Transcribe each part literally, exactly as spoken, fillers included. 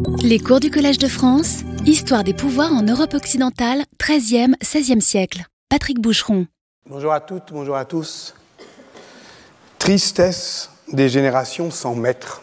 Les cours du Collège de France, Histoire des pouvoirs en Europe occidentale, treizième à seizième siècle. Patrick Boucheron. Bonjour à toutes, bonjour à tous. Tristesse des générations sans maître.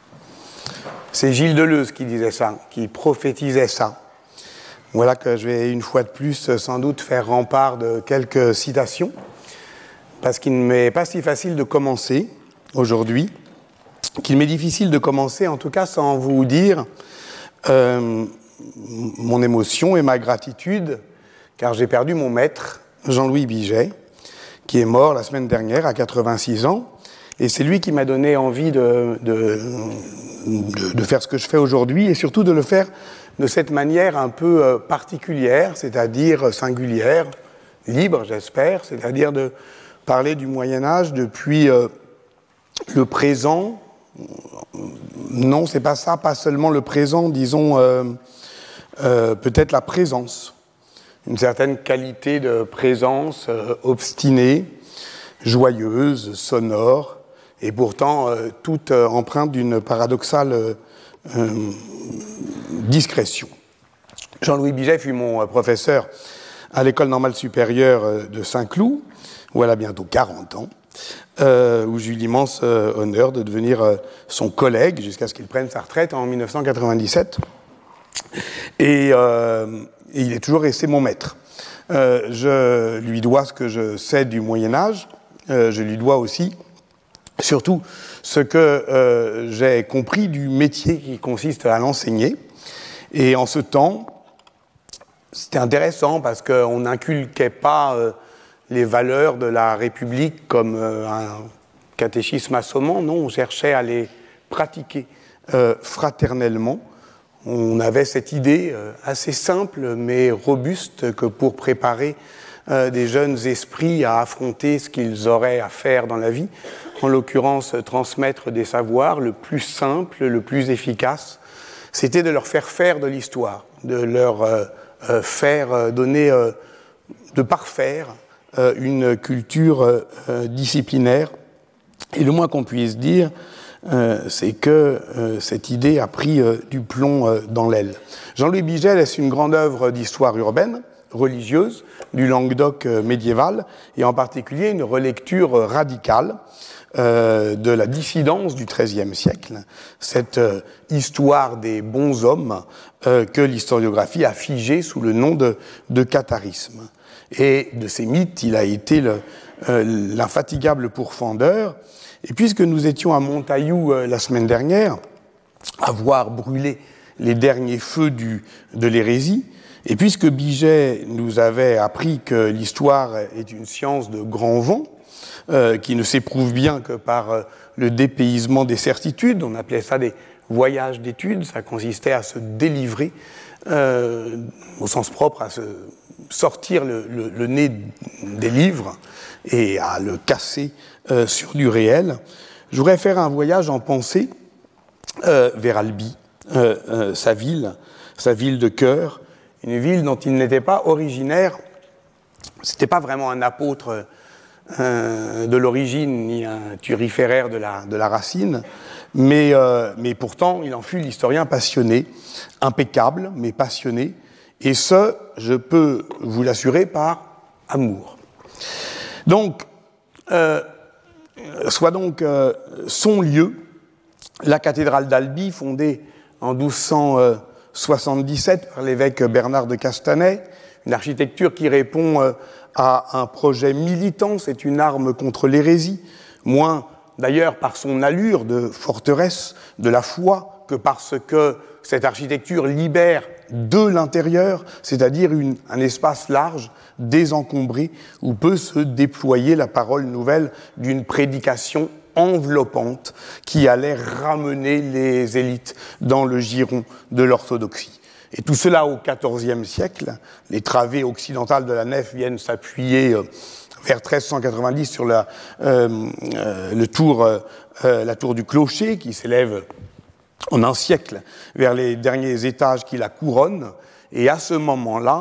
C'est Gilles Deleuze qui disait ça, qui prophétisait ça. Voilà que je vais une fois de plus sans doute faire rempart de quelques citations, parce qu'il ne m'est pas si facile de commencer aujourd'hui, qu'il m'est difficile de commencer en tout cas sans vous dire euh, mon émotion et ma gratitude, car j'ai perdu mon maître, Jean-Louis Biget, qui est mort la semaine dernière à quatre-vingt-six ans, et c'est lui qui m'a donné envie de, de, de, de faire ce que je fais aujourd'hui, et surtout de le faire de cette manière un peu particulière, c'est-à-dire singulière, libre, j'espère, c'est-à-dire de parler du Moyen-Âge depuis euh, le présent. Non, c'est pas ça, pas seulement le présent, disons euh, euh, peut-être la présence, une certaine qualité de présence euh, obstinée, joyeuse, sonore, et pourtant euh, toute euh, empreinte d'une paradoxale euh, euh, discrétion. Jean-Louis Biget fut mon euh, professeur à l'École normale supérieure euh, de Saint-Cloud, où elle a bientôt quarante ans, euh, où j'ai eu l'immense euh, honneur de devenir euh, son collègue jusqu'à ce qu'il prenne sa retraite en dix-neuf cent quatre-vingt-dix-sept. Et, euh, et il est toujours resté mon maître. Euh, je lui dois ce que je sais du Moyen-Âge, euh, je lui dois aussi surtout ce que euh, j'ai compris du métier qui consiste à l'enseigner. Et en ce temps, c'était intéressant parce qu'on n'inculquait pas euh, les valeurs de la République comme euh, un catéchisme assommant, non, on cherchait à les pratiquer euh, fraternellement. On avait cette idée euh, assez simple mais robuste que pour préparer euh, des jeunes esprits à affronter ce qu'ils auraient à faire dans la vie, en l'occurrence transmettre des savoirs, le plus simple, le plus efficace, c'était de leur faire faire de l'histoire, de leur euh, euh, faire euh, donner, euh, de parfaire euh, une culture euh, disciplinaire. Et le moins qu'on puisse dire, euh, c'est que euh, cette idée a pris euh, du plomb euh, dans l'aile. Jean-Louis Biget laisse une grande œuvre d'histoire urbaine, religieuse, du Languedoc euh, médiéval, et en particulier une relecture euh, radicale Euh, de la dissidence du treizième siècle, cette euh, histoire des bons hommes euh, que l'historiographie a figée sous le nom de, de catharisme. Et de ces mythes, il a été le, euh, l'infatigable pourfendeur. Et puisque nous étions à Montaillou euh, la semaine dernière, à voir brûler les derniers feux du, de l'hérésie, et puisque Biget nous avait appris que l'histoire est une science de grand vent, Euh, qui ne s'éprouve bien que par euh, le dépaysement des certitudes. On appelait ça des voyages d'études. Ça consistait à se délivrer, euh, au sens propre, à se sortir le, le, le nez des livres et à le casser euh, sur du réel. Je voudrais faire un voyage en pensée euh, vers Albi, euh, euh, sa ville, sa ville de cœur, une ville dont il n'était pas originaire. C'était pas vraiment un apôtre Euh, de l'origine, ni un turiféraire de la, de la racine, mais, euh, mais pourtant, il en fut l'historien passionné, impeccable, mais passionné, et ce, je peux vous l'assurer, par amour. Donc, euh, soit donc euh, son lieu, la cathédrale d'Albi, fondée en douze cent soixante-dix-sept par l'évêque Bernard de Castanet, une architecture qui répond euh, à un projet militant, c'est une arme contre l'hérésie, moins d'ailleurs par son allure de forteresse de la foi que parce que cette architecture libère de l'intérieur, c'est-à-dire une, un espace large, désencombré, où peut se déployer la parole nouvelle d'une prédication enveloppante qui allait ramener les élites dans le giron de l'orthodoxie. Et tout cela au quatorzième siècle. Les travées occidentales de la nef viennent s'appuyer euh, vers treize cent quatre-vingt-dix sur la, euh, euh, le tour, euh, la tour du clocher qui s'élève en un siècle vers les derniers étages qui la couronnent. Et à ce moment-là,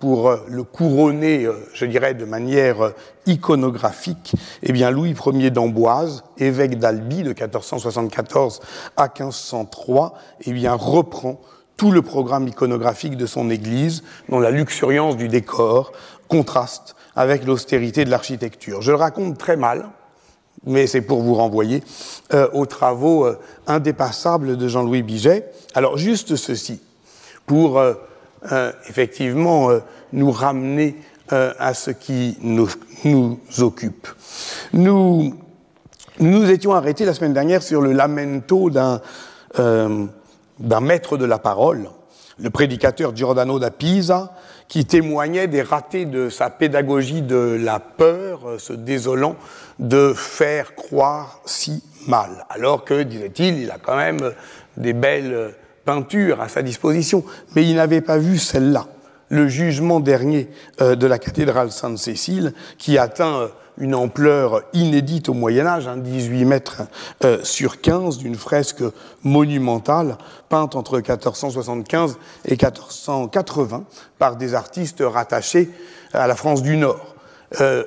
pour euh, le couronner, euh, je dirais, de manière euh, iconographique, eh bien, Louis Ier d'Amboise, évêque d'Albi de quatorze cent soixante-quatorze à quinze cent trois, eh bien, reprend tout le programme iconographique de son église, dont la luxuriance du décor contraste avec l'austérité de l'architecture. Je le raconte très mal, mais c'est pour vous renvoyer euh, aux travaux euh, indépassables de Jean-Louis Biget. Alors, juste ceci, pour euh, euh, effectivement euh, nous ramener euh, à ce qui nous, nous occupe. Nous, nous nous étions arrêtés la semaine dernière sur le lamento d'un euh, d'un maître de la parole, le prédicateur Giordano da Pisa, qui témoignait des ratés de sa pédagogie de la peur, se désolant de faire croire si mal. Alors que, disait-il, il a quand même des belles peintures à sa disposition, mais il n'avait pas vu celle-là, le jugement dernier euh, de la cathédrale Sainte-Cécile, qui atteint euh, une ampleur inédite au Moyen-Âge, hein, dix-huit mètres euh, sur quinze, d'une fresque monumentale, peinte entre quatorze cent soixante-quinze et quatorze cent quatre-vingts par des artistes rattachés à la France du Nord. Euh,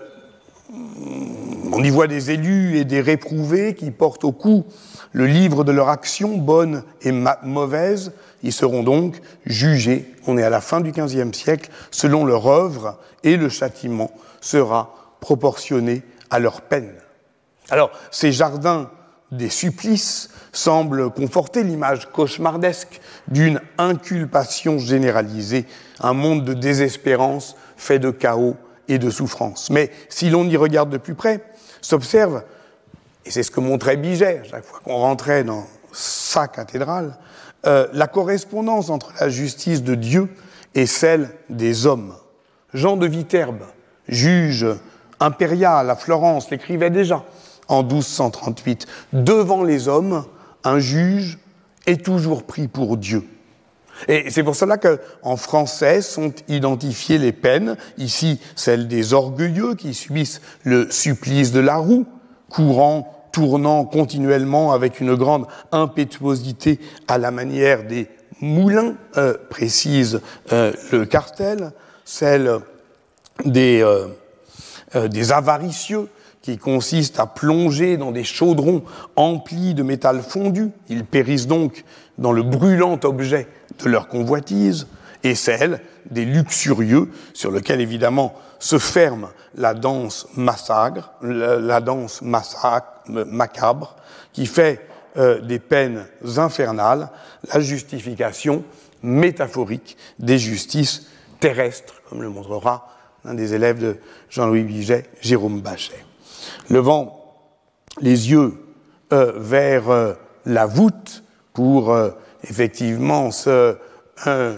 on y voit des élus et des réprouvés qui portent au cou le livre de leur action, bonne et mauvaise. Ils seront donc jugés, on est à la fin du quinzième siècle, selon leur œuvre, et le châtiment sera proportionné à leur peine. Alors, ces jardins des supplices semblent conforter l'image cauchemardesque d'une inculpation généralisée, un monde de désespérance fait de chaos et de souffrance. Mais si l'on y regarde de plus près, s'observe, et c'est ce que montrait Biget à chaque fois qu'on rentrait dans sa cathédrale, euh, la correspondance entre la justice de Dieu et celle des hommes. Jean de Viterbe, juge impérial à Florence, l'écrivait déjà en douze cent trente-huit. Devant les hommes, un juge est toujours pris pour Dieu. Et c'est pour cela qu'en français sont identifiées les peines, ici celle des orgueilleux qui subissent le supplice de la roue, courant, tournant continuellement avec une grande impétuosité à la manière des moulins, euh, précise euh, le cartel, celle des, euh, euh, des avaricieux qui consistent à plonger dans des chaudrons emplis de métal fondu. Ils périssent donc dans le brûlant objet de leur convoitise, et celle des luxurieux, sur lequel évidemment se ferme la danse massacre, la, la danse massacre, macabre, qui fait euh, des peines infernales la justification métaphorique des justices terrestres, comme le montrera un des élèves de Jean-Louis Biget, Jérôme Bachet. Levant les yeux euh, vers euh, la voûte pour euh, effectivement se, euh,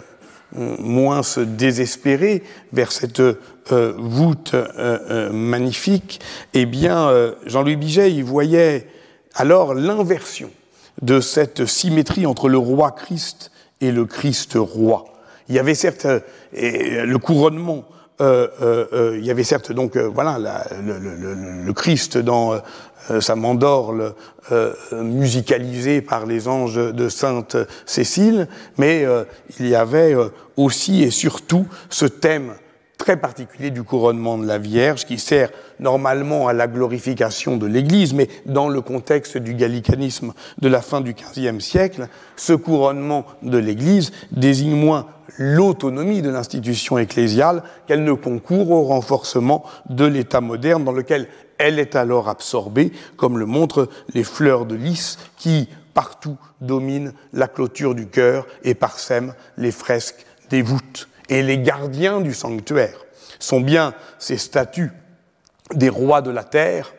moins se désespérer vers cette euh, voûte euh, euh, magnifique, eh bien, euh, Jean-Louis Biget y voyait alors l'inversion de cette symétrie entre le roi Christ et le Christ roi. Il y avait certes euh, le couronnement, euh, euh, euh, il y avait certes donc euh, voilà la, le, le, le, le Christ dans euh, sa mandorle euh, musicalisée par les anges de Sainte Cécile, mais euh, il y avait euh, aussi et surtout ce thème très particulier du couronnement de la Vierge, qui sert normalement à la glorification de l'Église, mais dans le contexte du gallicanisme de la fin du quinzième siècle, ce couronnement de l'Église désigne moins l'autonomie de l'institution ecclésiale qu'elle ne concourt au renforcement de l'État moderne dans lequel elle est alors absorbée, comme le montrent les fleurs de lys qui, partout, dominent la clôture du chœur et parsèment les fresques des voûtes. Et les gardiens du sanctuaire sont bien ces statues des rois de la terre,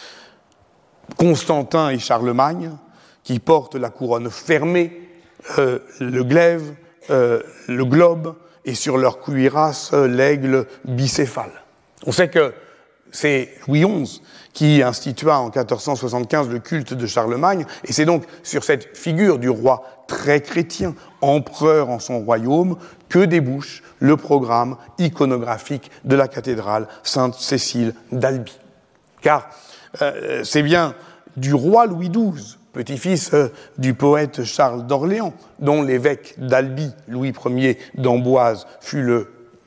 Constantin et Charlemagne, qui portent la couronne fermée, euh, le glaive, euh, le globe, et sur leur cuirasse, euh, l'aigle bicéphale. On sait que c'est Louis onze qui institua en quatorze cent soixante-quinze le culte de Charlemagne, et c'est donc sur cette figure du roi très chrétien, empereur en son royaume, que débouche le programme iconographique de la cathédrale Sainte-Cécile d'Albi. Car euh, c'est bien du roi Louis douze, petit-fils euh, du poète Charles d'Orléans, dont l'évêque d'Albi, Louis Ier d'Amboise, fut le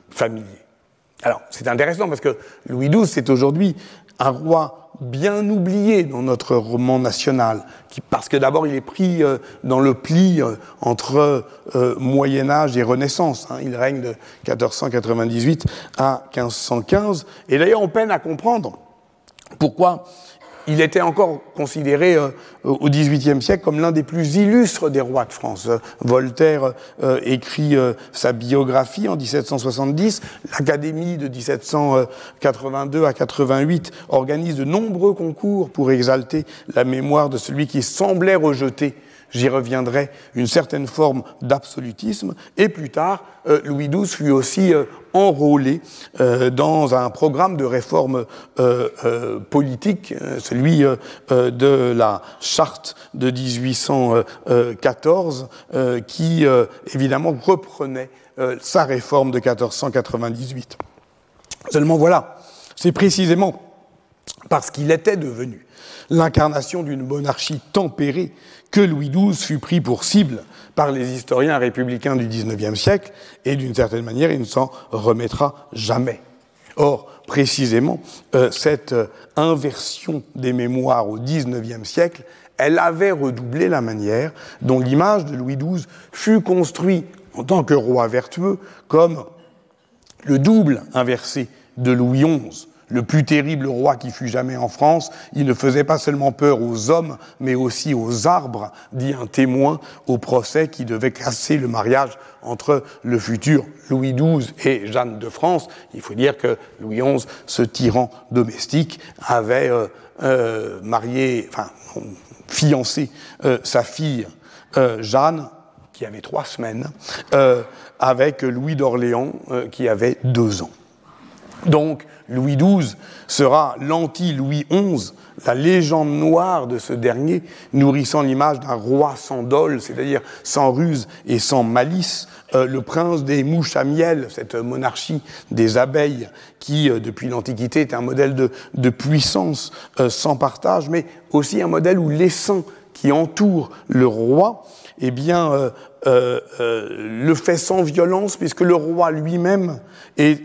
familier. Alors, c'est intéressant parce que Louis douze, c'est aujourd'hui un roi bien oublié dans notre roman national, qui, parce que d'abord il est pris euh, dans le pli euh, entre euh, Moyen-Âge et Renaissance. Hein. Il règne de quatorze cent quatre-vingt-dix-huit à quinze cent quinze. Et d'ailleurs, on peine à comprendre pourquoi il était encore considéré euh, au dix-huitième siècle comme l'un des plus illustres des rois de France. Euh, Voltaire euh, écrit euh, sa biographie en dix-sept cent soixante-dix. L'Académie de dix-sept cent quatre-vingt-deux à quatre-vingt-huit organise de nombreux concours pour exalter la mémoire de celui qui semblait rejeter, j'y reviendrai, une certaine forme d'absolutisme. Et plus tard, euh, Louis douze fut aussi euh, enrôlé euh, dans un programme de réforme euh, euh, politique, euh, celui euh, euh, de la charte de dix-huit cent quatorze, euh, qui euh, évidemment reprenait euh, sa réforme de quatorze cent quatre-vingt-dix-huit. Seulement voilà, c'est précisément parce qu'il était devenu l'incarnation d'une monarchie tempérée que Louis douze fut pris pour cible par les historiens républicains du dix-neuvième siècle, et d'une certaine manière, il ne s'en remettra jamais. Or, précisément, euh, cette euh, inversion des mémoires au dix-neuvième siècle, elle avait redoublé la manière dont l'image de Louis douze fut construite en tant que roi vertueux comme le double inversé de Louis onze, le plus terrible roi qui fut jamais en France. Il ne faisait pas seulement peur aux hommes, mais aussi aux arbres, dit un témoin au procès qui devait casser le mariage entre le futur Louis douze et Jeanne de France. Il faut dire que Louis onze, ce tyran domestique, avait euh, euh, marié, enfin, fiancé euh, sa fille euh, Jeanne, qui avait trois semaines, euh, avec Louis d'Orléans, euh, qui avait deux ans. Donc, Louis douze sera l'anti-Louis onze, la légende noire de ce dernier, nourrissant l'image d'un roi sans dol, c'est-à-dire sans ruse et sans malice, euh, le prince des mouches à miel, cette monarchie des abeilles qui, euh, depuis l'Antiquité, est un modèle de, de puissance euh, sans partage, mais aussi un modèle où l'essaim qui entoure le roi, eh bien, euh, euh, euh, le fait sans violence, puisque le roi lui-même est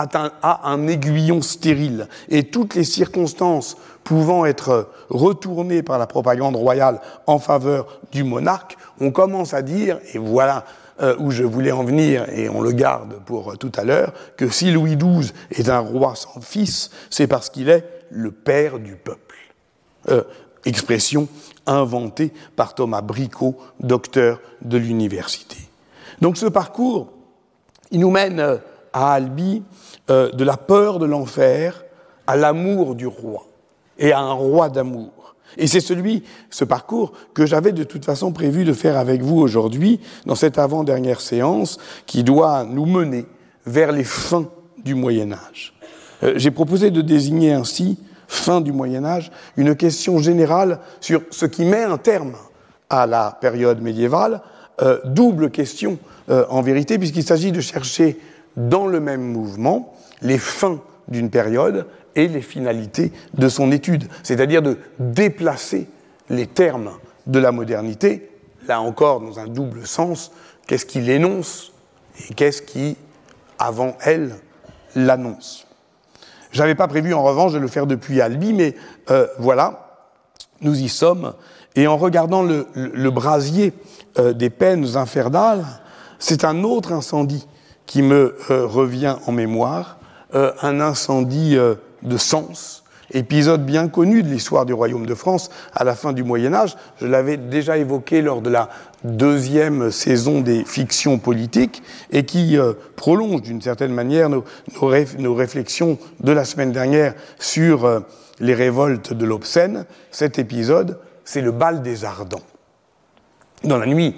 a un aiguillon stérile, et toutes les circonstances pouvant être retournées par la propagande royale en faveur du monarque, on commence à dire, et voilà euh, où je voulais en venir, et on le garde pour euh, tout à l'heure, que si Louis douze est un roi sans fils, c'est parce qu'il est le père du peuple. Euh, expression inventée par Thomas Bricot, docteur de l'université. Donc ce parcours, il nous mène euh, à Albi, Euh, de la peur de l'enfer à l'amour du roi, et à un roi d'amour. Et c'est celui, ce parcours, que j'avais de toute façon prévu de faire avec vous aujourd'hui, dans cette avant-dernière séance, qui doit nous mener vers les fins du Moyen-Âge. Euh, j'ai proposé de désigner ainsi, fin du Moyen-Âge, une question générale sur ce qui met un terme à la période médiévale, euh, double question euh, en vérité, puisqu'il s'agit de chercher dans le même mouvement les fins d'une période et les finalités de son étude, c'est-à-dire de déplacer les termes de la modernité, là encore dans un double sens, qu'est-ce qui l'énonce et qu'est-ce qui, avant elle, l'annonce. Je n'avais pas prévu en revanche de le faire depuis Albi, mais euh, voilà, nous y sommes, et en regardant le, le, le brasier euh, des peines infernales, c'est un autre incendie qui me euh, revient en mémoire, euh, un incendie euh, de Sens, épisode bien connu de l'histoire du Royaume de France à la fin du Moyen-Âge. Je l'avais déjà évoqué lors de la deuxième saison des fictions politiques, et qui euh, prolonge d'une certaine manière nos, nos, réf, nos réflexions de la semaine dernière sur euh, les révoltes de l'Obscène. Cet épisode, c'est le bal des Ardents. Dans la nuit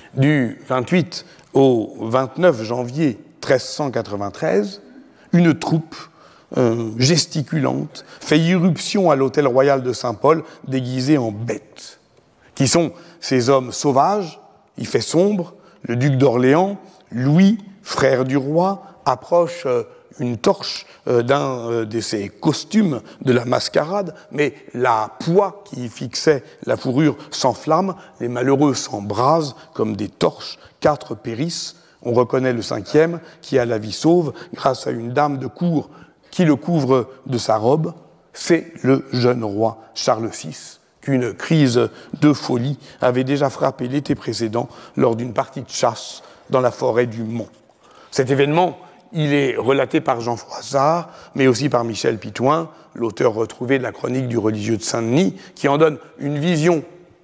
du vingt-huit au vingt-neuf janvier treize cent quatre-vingt-treize, une troupe euh, gesticulante fait irruption à l'hôtel royal de Saint-Paul déguisée en bêtes. Qui sont ces hommes sauvages? Il fait sombre, le duc d'Orléans, Louis, frère du roi, approche euh, une torche euh, d'un euh, de ses costumes de la mascarade, mais la poix qui fixait la fourrure s'enflamme, les malheureux s'embrasent comme des torches, quatre périssent, On reconnaît le cinquième, qui a la vie sauve, grâce à une dame de cour qui le couvre de sa robe. C'est le jeune roi Charles six, qu'une crise de folie avait déjà frappé l'été précédent lors d'une partie de chasse dans la forêt du Mont. Cet événement, il est relaté par Jean Froissart, mais aussi par Michel Pitouin, l'auteur retrouvé de la chronique du religieux de Saint-Denis, qui en donne une vision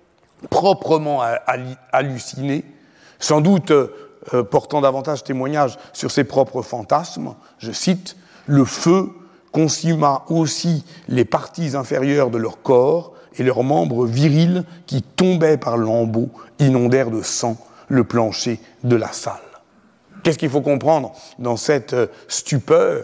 proprement hallucinée, sans doute euh, portant davantage témoignage sur ses propres fantasmes. Je cite, « Le feu consuma aussi les parties inférieures de leur corps et leurs membres virils qui tombaient par lambeaux inondèrent de sang le plancher de la salle. » Qu'est-ce qu'il faut comprendre dans cette stupeur ?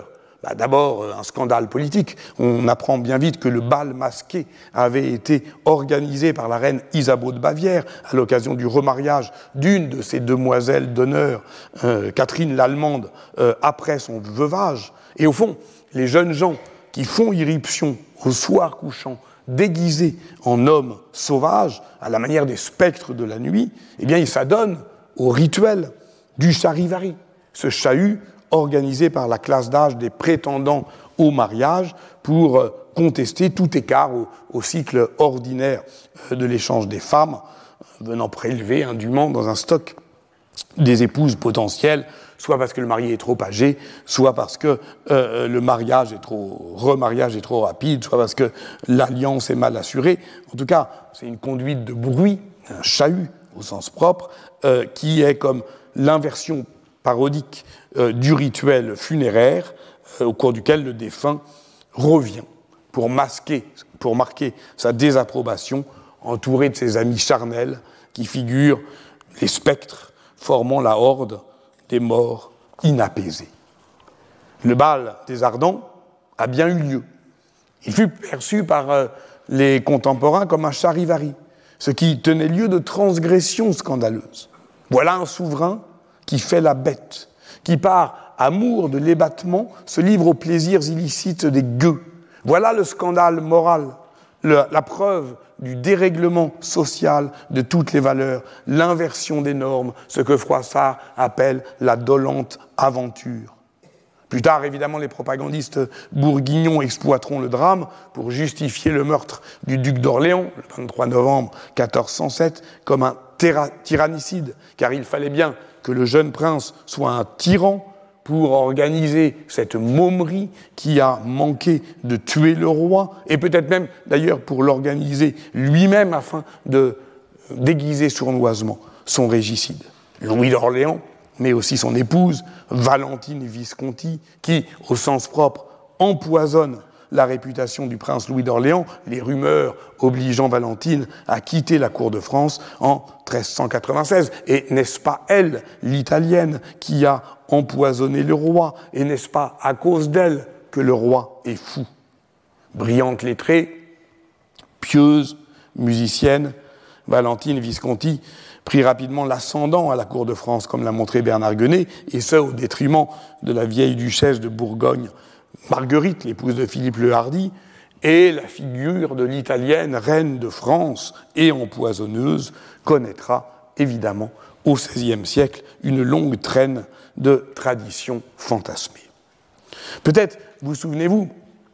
Bah, d'abord, un scandale politique. On apprend bien vite que le bal masqué avait été organisé par la reine Isabeau de Bavière à l'occasion du remariage d'une de ses demoiselles d'honneur, euh, Catherine l'Allemande, euh, après son veuvage. Et au fond, les jeunes gens qui font irruption au soir couchant, déguisés en hommes sauvages, à la manière des spectres de la nuit, eh bien, ils s'adonnent au rituel du charivari, ce chahut organisé par la classe d'âge des prétendants au mariage pour contester tout écart au, au cycle ordinaire de l'échange des femmes, venant prélever indûment dans un stock des épouses potentielles, soit parce que le marié est trop âgé, soit parce que euh, le mariage est trop, remariage est trop rapide, soit parce que l'alliance est mal assurée. En tout cas, c'est une conduite de bruit, un chahut au sens propre, euh, qui est comme l'inversion parodique euh, du rituel funéraire euh, au cours duquel le défunt revient pour masquer, pour marquer sa désapprobation, entouré de ses amis charnels qui figurent les spectres formant la horde des morts inapaisés. Le bal des Ardents a bien eu lieu. Il fut perçu par euh, les contemporains comme un charivari, ce qui tenait lieu de transgression scandaleuse. Voilà un souverain qui fait la bête, qui par amour de l'ébattement se livre aux plaisirs illicites des gueux. Voilà le scandale moral, le, la preuve du dérèglement social de toutes les valeurs, l'inversion des normes, ce que Froissart appelle la dolente aventure. Plus tard, évidemment, les propagandistes bourguignons exploiteront le drame pour justifier le meurtre du duc d'Orléans, le vingt-trois novembre quatorze cent sept, comme un tyrannicide, car il fallait bien que le jeune prince soit un tyran pour organiser cette momerie qui a manqué de tuer le roi, et peut-être même, d'ailleurs, pour l'organiser lui-même afin de déguiser sournoisement son régicide. Louis d'Orléans, mais aussi son épouse, Valentine Visconti, qui, au sens propre, empoisonne la réputation du prince Louis d'Orléans, les rumeurs obligeant Valentine à quitter la cour de France en treize cent quatre-vingt-seize. Et n'est-ce pas elle, l'italienne, qui a empoisonné le roi? Et n'est-ce pas à cause d'elle que le roi est fou? Brillante lettrée, pieuse, musicienne, Valentine Visconti prit rapidement l'ascendant à la cour de France, comme l'a montré Bernard Guenet, et ce, au détriment de la vieille duchesse de Bourgogne, Marguerite, l'épouse de Philippe le Hardi, et la figure de l'italienne reine de France et empoisonneuse connaîtra évidemment au seizième siècle une longue traîne de traditions fantasmées. Peut-être vous souvenez-vous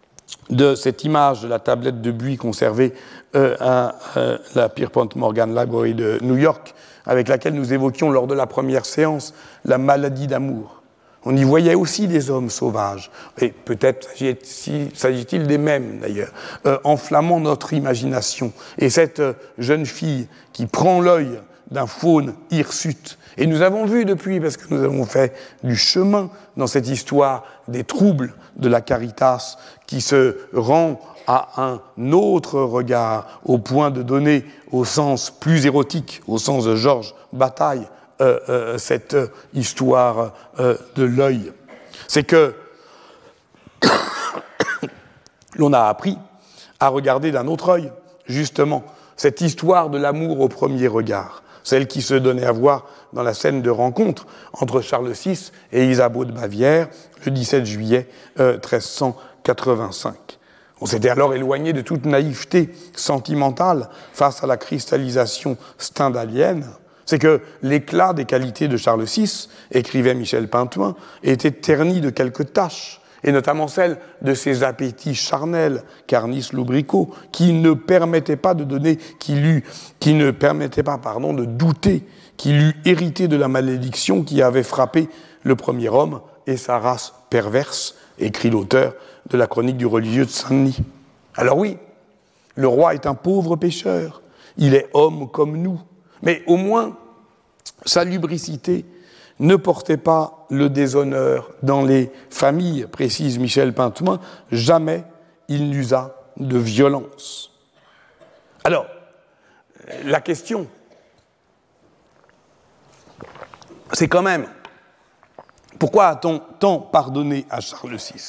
de cette image de la tablette de buis conservée euh, à euh, la Pierpont Morgan Library de New York, avec laquelle nous évoquions lors de la première séance la maladie d'amour. On y voyait aussi des hommes sauvages, et peut-être s'agit-il des mêmes d'ailleurs, euh, enflammant notre imagination. Et cette euh, jeune fille qui prend l'œil d'un faune hirsute, et nous avons vu depuis, parce que nous avons fait du chemin dans cette histoire des troubles de la Caritas, qui se rend à un autre regard, au point de donner au sens plus érotique, au sens de Georges Bataille, Euh, euh, cette euh, histoire euh, de l'œil. C'est que l'on a appris à regarder d'un autre œil, justement, cette histoire de l'amour au premier regard, celle qui se donnait à voir dans la scène de rencontre entre Charles six et Isabeau de Bavière, le dix-sept juillet euh, treize cent quatre-vingt-cinq. On s'était alors éloigné de toute naïveté sentimentale face à la cristallisation stendhalienne. c'est que l'éclat des qualités de Charles six, écrivait Michel Pintoin, était terni de quelques taches, et notamment celle de ses appétits charnels, carnis lubrico, qui ne permettaient pas de donner, qu'il eût, qui ne permettaient pas, pardon, de douter qu'il eût hérité de la malédiction qui avait frappé le premier homme et sa race perverse, écrit l'auteur de la chronique du religieux de Saint-Denis. Alors oui, le roi est un pauvre pécheur, il est homme comme nous, mais au moins, sa lubricité ne portait pas le déshonneur dans les familles, précise Michel Pintoin, jamais il n'usa de violence. Alors, la question, c'est quand même, pourquoi a-t-on tant pardonné à Charles six ?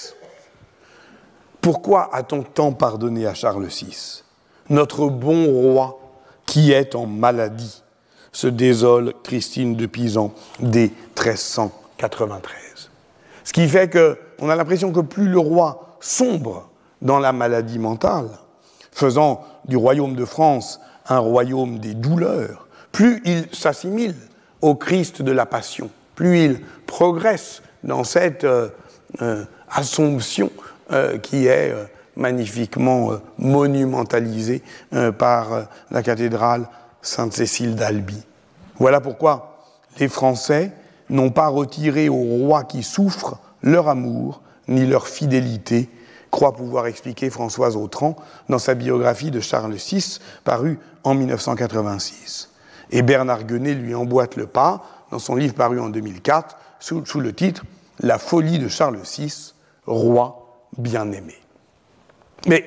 Pourquoi a-t-on tant pardonné à Charles six ? Notre bon roi qui est en maladie, se désole Christine de Pisan dès treize cent quatre-vingt-treize. Ce qui fait qu'on a l'impression que plus le roi sombre dans la maladie mentale, faisant du royaume de France un royaume des douleurs, plus il s'assimile au Christ de la Passion, plus il progresse dans cette euh, euh, assomption euh, qui est euh, magnifiquement euh, monumentalisée euh, par euh, la cathédrale Sainte-Cécile d'Albi. Voilà pourquoi les Français n'ont pas retiré au roi qui souffre leur amour ni leur fidélité, croit pouvoir expliquer Françoise Autran dans sa biographie de Charles six, parue en mille neuf cent quatre-vingt-six. Et Bernard Guenet lui emboîte le pas dans son livre paru en deux mille quatre, sous, sous le titre « La folie de Charles six, roi bien-aimé ». Mais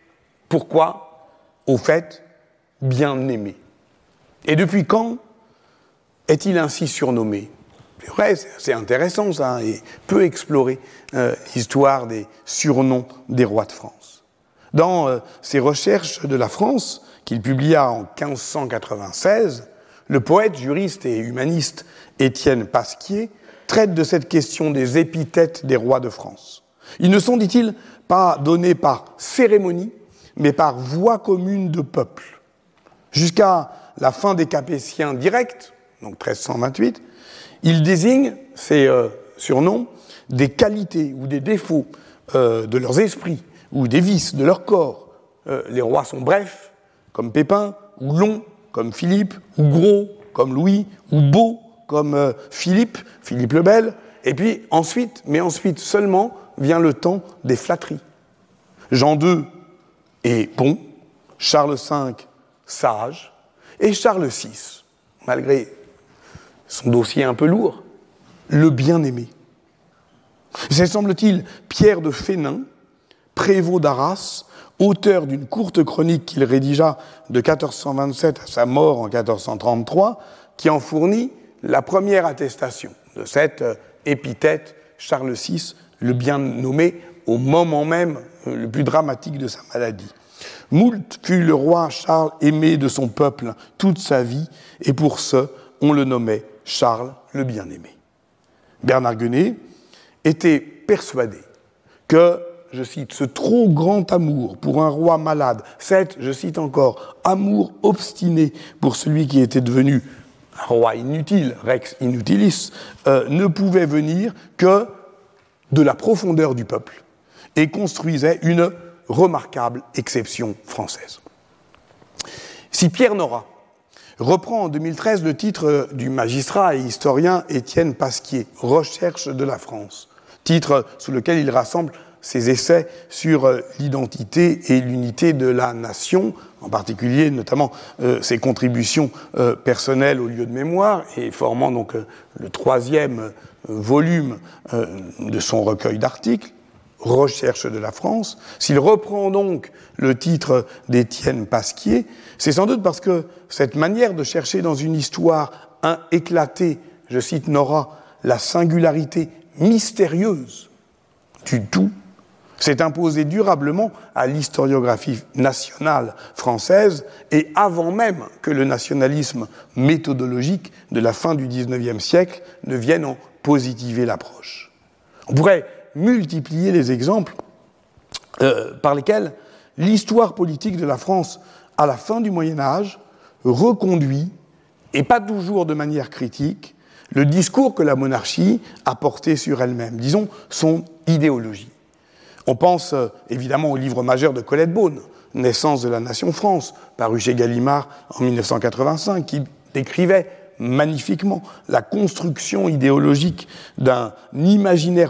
pourquoi, au fait, bien-aimé ? Et depuis quand est-il ainsi surnommé ? C'est vrai, c'est assez intéressant ça, et peu exploré euh, l'histoire des surnoms des rois de France. Dans euh, ses recherches de la France, qu'il publia en quinze cent quatre-vingt-seize, le poète, juriste et humaniste Étienne Pasquier traite de cette question des épithètes des rois de France. Ils ne sont, dit-il, pas donnés par cérémonie, mais par voix commune de peuple. Jusqu'à la fin des Capétiens directs, donc treize cent vingt-huit, ils désignent, ces euh, surnoms, des qualités ou des défauts euh, de leurs esprits ou des vices de leur corps. Euh, les rois sont brefs, comme Pépin, ou longs, comme Philippe, ou gros, comme Louis, ou beaux, comme euh, Philippe, Philippe le Bel. Et puis ensuite, mais ensuite seulement, vient le temps des flatteries. Jean deux est bon, Charles cinq, sage, et Charles six, malgré son dossier un peu lourd, le bien-aimé. C'est, semble-t-il, Pierre de Fénin, prévôt d'Arras, auteur d'une courte chronique qu'il rédigea de quatorze cent vingt-sept à sa mort en quatorze cent trente-trois, qui en fournit la première attestation de cette euh, épithète Charles six, le bien nommé au moment même euh, le plus dramatique de sa maladie. Moult fut le roi Charles aimé de son peuple toute sa vie, et pour ce, on le nommait Charles le bien-aimé. Bernard Guenet était persuadé que, je cite, ce trop grand amour pour un roi malade, cet, je cite encore, amour obstiné pour celui qui était devenu un roi inutile, rex inutilis, euh, ne pouvait venir que de la profondeur du peuple et construisait une remarquable exception française. Si Pierre Nora reprend en deux mille treize le titre du magistrat et historien Étienne Pasquier, « Recherche de la France », titre sous lequel il rassemble ses essais sur l'identité et l'unité de la nation, en particulier notamment euh, ses contributions euh, personnelles au lieu de mémoire, et formant donc euh, le troisième euh, volume euh, de son recueil d'articles, Recherche de la France. S'il reprend donc le titre d'Étienne Pasquier, c'est sans doute parce que cette manière de chercher dans une histoire un éclatée, je cite Nora, la singularité mystérieuse du tout, s'est imposée durablement à l'historiographie nationale française, et avant même que le nationalisme méthodologique de la fin du dix-neuvième siècle ne vienne en positiver l'approche. On pourrait multiplier les exemples euh, par lesquels l'histoire politique de la France à la fin du Moyen-Âge reconduit et pas toujours de manière critique, le discours que la monarchie a porté sur elle-même, disons son idéologie. On pense euh, évidemment au livre majeur de Colette Beaune, Naissance de la Nation France, paru chez Gallimard en mille neuf cent quatre-vingt-cinq, qui décrivait magnifiquement la construction idéologique d'un imaginaire,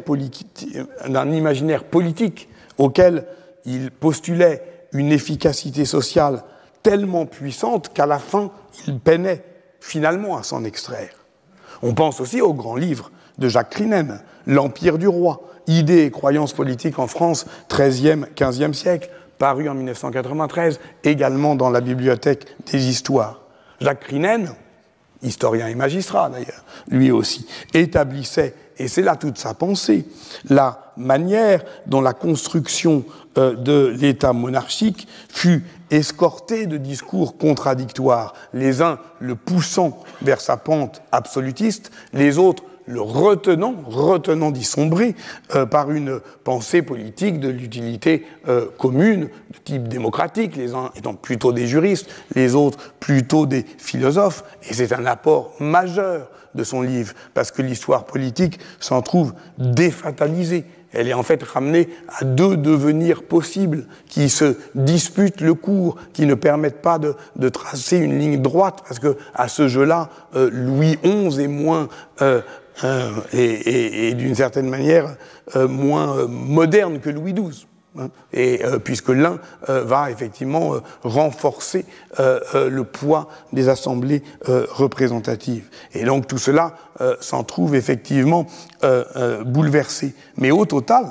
d'un imaginaire politique auquel il postulait une efficacité sociale tellement puissante qu'à la fin, il peinait finalement à s'en extraire. On pense aussi au grand livre de Jacques Crinnen, L'Empire du roi, idées et croyances politiques en France, treizième, quinzième siècle, paru en mille neuf cent quatre-vingt-treize, également dans la bibliothèque des histoires. Jacques Crinnen, historien et magistrat d'ailleurs, lui aussi, établissait, et c'est là toute sa pensée, la manière dont la construction euh, de l'État monarchique fut escortée de discours contradictoires, les uns le poussant vers sa pente absolutiste, les autres le retenant, retenant d'y sombrer euh, par une pensée politique de l'utilité euh, commune, de type démocratique, les uns étant plutôt des juristes, les autres plutôt des philosophes. Et c'est un apport majeur de son livre, parce que l'histoire politique s'en trouve défatalisée. Elle est en fait ramenée à deux devenirs possibles qui se disputent le cours, qui ne permettent pas de, de tracer une ligne droite, parce que à ce jeu-là, euh, Louis onze est moins euh, euh, et, et, et d'une certaine manière euh, moins euh, moderne que Louis douze. Hein, et euh, puisque l'un euh, va effectivement euh, renforcer euh, euh, le poids des assemblées euh, représentatives. Et donc tout cela euh, s'en trouve effectivement euh, euh, bouleversé. Mais au total,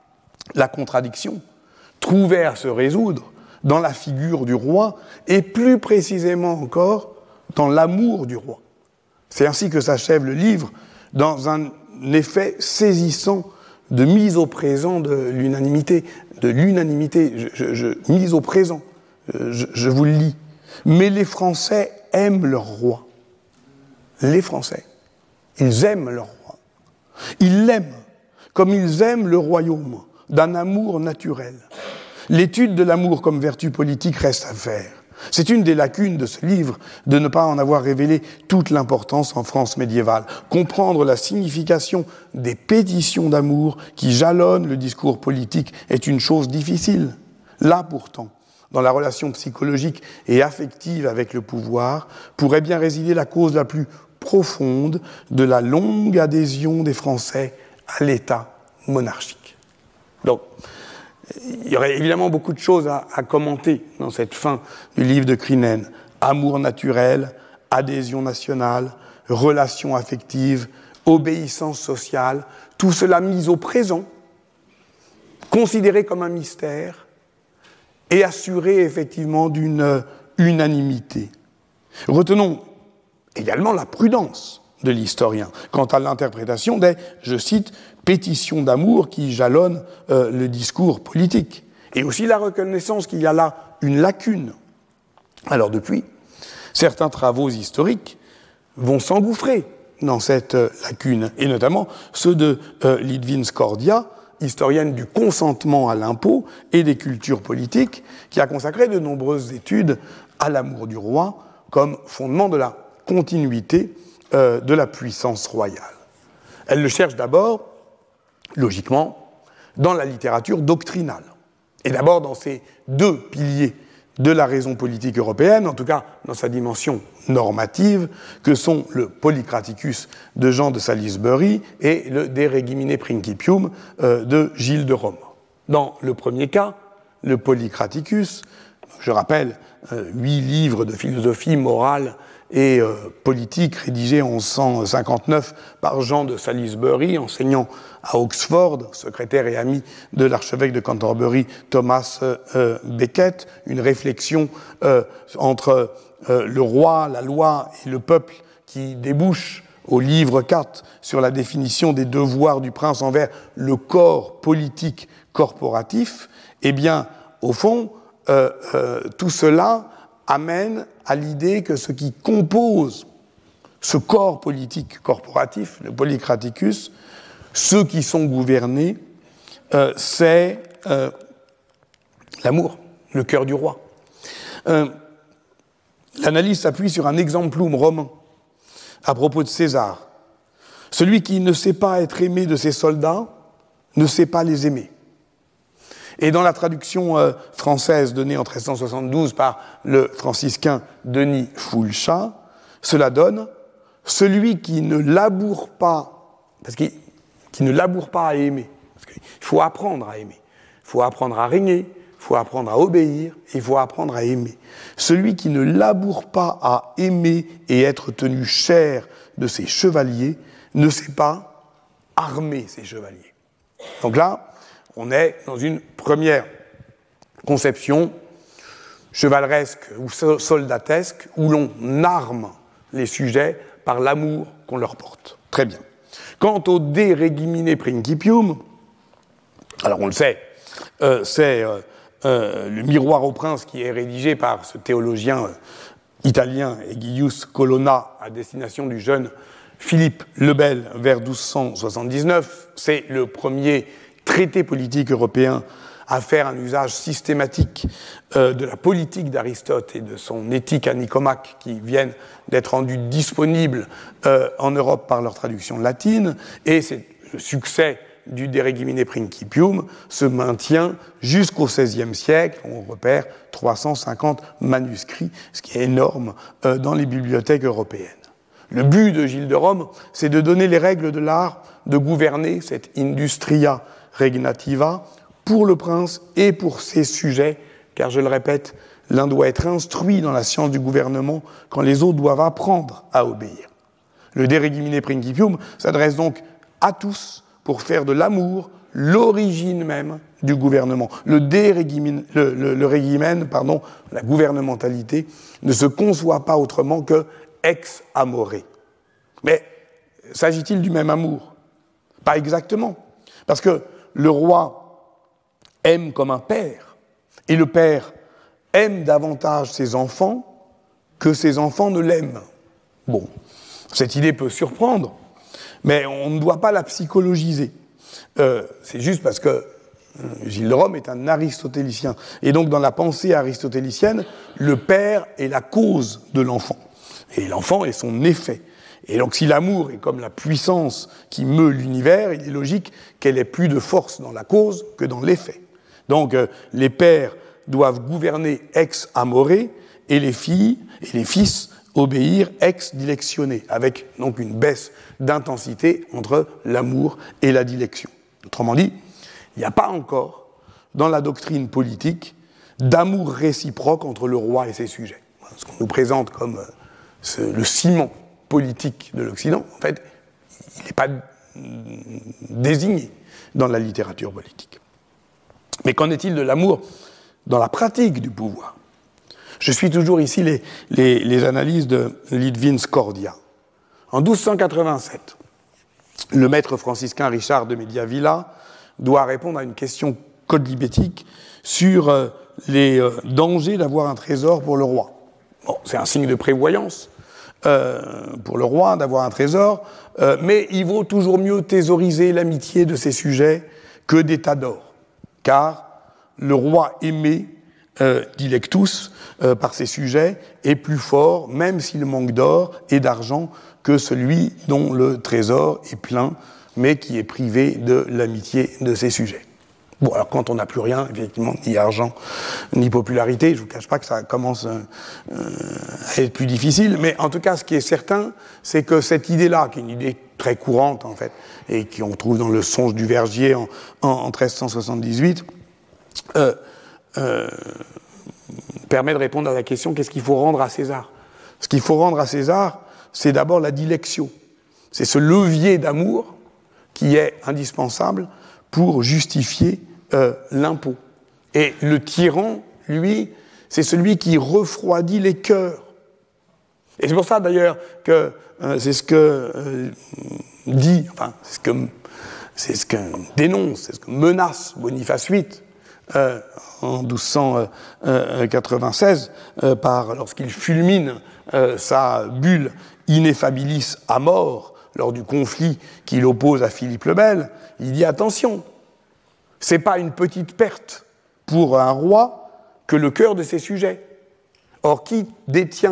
la contradiction trouvait à se résoudre dans la figure du roi, et plus précisément encore dans l'amour du roi. C'est ainsi que s'achève le livre, dans un effet saisissant de mise au présent de l'unanimité, de l'unanimité, je, je, je, mise au présent, je, je vous le lis. Mais les Français aiment leur roi. Les Français, ils aiment leur roi. Ils l'aiment comme ils aiment le royaume, d'un amour naturel. L'étude de l'amour comme vertu politique reste à faire. C'est une des lacunes de ce livre de ne pas en avoir révélé toute l'importance en France médiévale. Comprendre la signification des pétitions d'amour qui jalonnent le discours politique est une chose difficile. Là, pourtant, dans la relation psychologique et affective avec le pouvoir, pourrait bien résider la cause la plus profonde de la longue adhésion des Français à l'État monarchique. Donc, il y aurait évidemment beaucoup de choses à, à commenter dans cette fin du livre de Crinnen. Amour naturel, adhésion nationale, relations affectives, obéissance sociale, tout cela mis au présent, considéré comme un mystère et assuré effectivement d'une unanimité. Retenons également la prudence de l'historien quant à l'interprétation des, je cite, pétitions d'amour qui jalonnent euh, le discours politique, et aussi la reconnaissance qu'il y a là une lacune. Alors depuis, certains travaux historiques vont s'engouffrer dans cette euh, lacune, et notamment ceux de euh, Lidwine Scordia, historienne du consentement à l'impôt et des cultures politiques, qui a consacré de nombreuses études à l'amour du roi comme fondement de la continuité euh, de la puissance royale. Elle le cherche d'abord, logiquement, dans la littérature doctrinale. Et d'abord dans ces deux piliers de la raison politique européenne, en tout cas dans sa dimension normative, que sont le Polycraticus de Jean de Salisbury et le De Regimine Principium euh, de Gilles de Rome. Dans le premier cas, le Polycraticus, je rappelle, euh, huit livres de philosophie morale et euh, politique rédigés en onze cent cinquante-neuf par Jean de Salisbury, enseignant à Oxford, secrétaire et ami de l'archevêque de Canterbury Thomas euh, Becket, une réflexion euh, entre euh, le roi, la loi et le peuple qui débouche au livre quatre sur la définition des devoirs du prince envers le corps politique corporatif. Eh bien, au fond, euh, euh, tout cela amène à l'idée que ce qui compose ce corps politique corporatif, le Polycraticus, ceux qui sont gouvernés, euh, c'est euh, l'amour, le cœur du roi. Euh, l'analyse s'appuie sur un exemplum romain à propos de César. Celui qui ne sait pas être aimé de ses soldats ne sait pas les aimer. Et dans la traduction euh, française donnée en treize cent soixante-douze par le franciscain Denis Foulchat, cela donne « celui qui ne laboure pas, parce qu'il qui ne laboure pas à aimer, parce qu'il faut apprendre à aimer, il faut apprendre à régner, il faut apprendre à obéir, et il faut apprendre à aimer. Celui qui ne laboure pas à aimer et être tenu cher de ses chevaliers ne sait pas armer ses chevaliers. » Donc là, on est dans une première conception chevaleresque ou soldatesque où l'on arme les sujets par l'amour qu'on leur porte. Très bien. Quant au De Regimine Principium, alors on le sait, euh, c'est euh, euh, le miroir au prince qui est rédigé par ce théologien euh, italien Aegidius Colonna à destination du jeune Philippe le Bel vers douze cent soixante-dix-neuf. C'est le premier traité politique européen à faire un usage systématique euh, de la politique d'Aristote et de son éthique à Nicomaque qui viennent d'être rendus disponibles euh, en Europe par leur traduction latine, et c'est le succès du De Regimine Principium se maintient jusqu'au seizième siècle. On repère trois cent cinquante manuscrits, ce qui est énorme euh, dans les bibliothèques européennes. Le but de Gilles de Rome, c'est de donner les règles de l'art de gouverner cette industria regnativa pour le prince et pour ses sujets, car je le répète, l'un doit être instruit dans la science du gouvernement quand les autres doivent apprendre à obéir. Le De Regimine Principium s'adresse donc à tous pour faire de l'amour l'origine même du gouvernement. Le De Regimine, le, le, le regimen, pardon, la gouvernementalité, ne se conçoit pas autrement que ex amore. Mais s'agit-il du même amour? Pas exactement, parce que le roi aime comme un père, et le père aime davantage ses enfants que ses enfants ne l'aiment. Bon, cette idée peut surprendre, mais on ne doit pas la psychologiser. Euh, c'est juste parce que euh, Gilles de Rome est un aristotélicien, et donc dans la pensée aristotélicienne, le père est la cause de l'enfant, et l'enfant est son effet. Et donc si l'amour est comme la puissance qui meut l'univers, il est logique qu'elle ait plus de force dans la cause que dans l'effet. Donc euh, les pères doivent gouverner ex amore et les filles et les fils obéir ex dilectione, avec donc une baisse d'intensité entre l'amour et la dilection. Autrement dit, il n'y a pas encore dans la doctrine politique d'amour réciproque entre le roi et ses sujets. Ce qu'on nous présente comme euh, ce, le ciment politique de l'Occident, en fait, il n'est pas désigné dans la littérature politique. Mais qu'en est-il de l'amour dans la pratique du pouvoir? Je suis toujours ici les, les, les analyses de Litvin Scordia. En douze cent quatre-vingt-sept, le maître franciscain Richard de Mediavilla doit répondre à une question codlibétique sur euh, les euh, dangers d'avoir un trésor pour le roi. Bon, c'est un signe de prévoyance. Euh, pour le roi d'avoir un trésor, euh, mais il vaut toujours mieux thésauriser l'amitié de ses sujets que des tas d'or, car le roi aimé, euh, dilectus, euh, par ses sujets, est plus fort, même s'il manque d'or et d'argent, que celui dont le trésor est plein, mais qui est privé de l'amitié de ses sujets. Bon, alors quand on n'a plus rien, effectivement, ni argent, ni popularité, je ne vous cache pas que ça commence euh, à être plus difficile, mais en tout cas, ce qui est certain, c'est que cette idée-là, qui est une idée très courante, en fait, et qu'on trouve dans le Songe du Vergier en, en, en treize cent soixante-dix-huit, euh, euh, permet de répondre à la question, qu'est-ce qu'il faut rendre à César? Ce qu'il faut rendre à César, c'est d'abord la dilectio. C'est ce levier d'amour qui est indispensable pour justifier euh, l'impôt. Et le tyran, lui, c'est celui qui refroidit les cœurs. Et c'est pour ça, d'ailleurs, que euh, c'est ce que euh, dit, enfin, c'est ce que, c'est ce que dénonce, c'est ce que menace Boniface huit euh, en douze cent quatre-vingt-seize, euh, par, lorsqu'il fulmine euh, sa bulle Ineffabilis à mort lors du conflit qu'il oppose à Philippe le Bel. Il dit attention, c'est pas une petite perte pour un roi que le cœur de ses sujets. Or, qui détient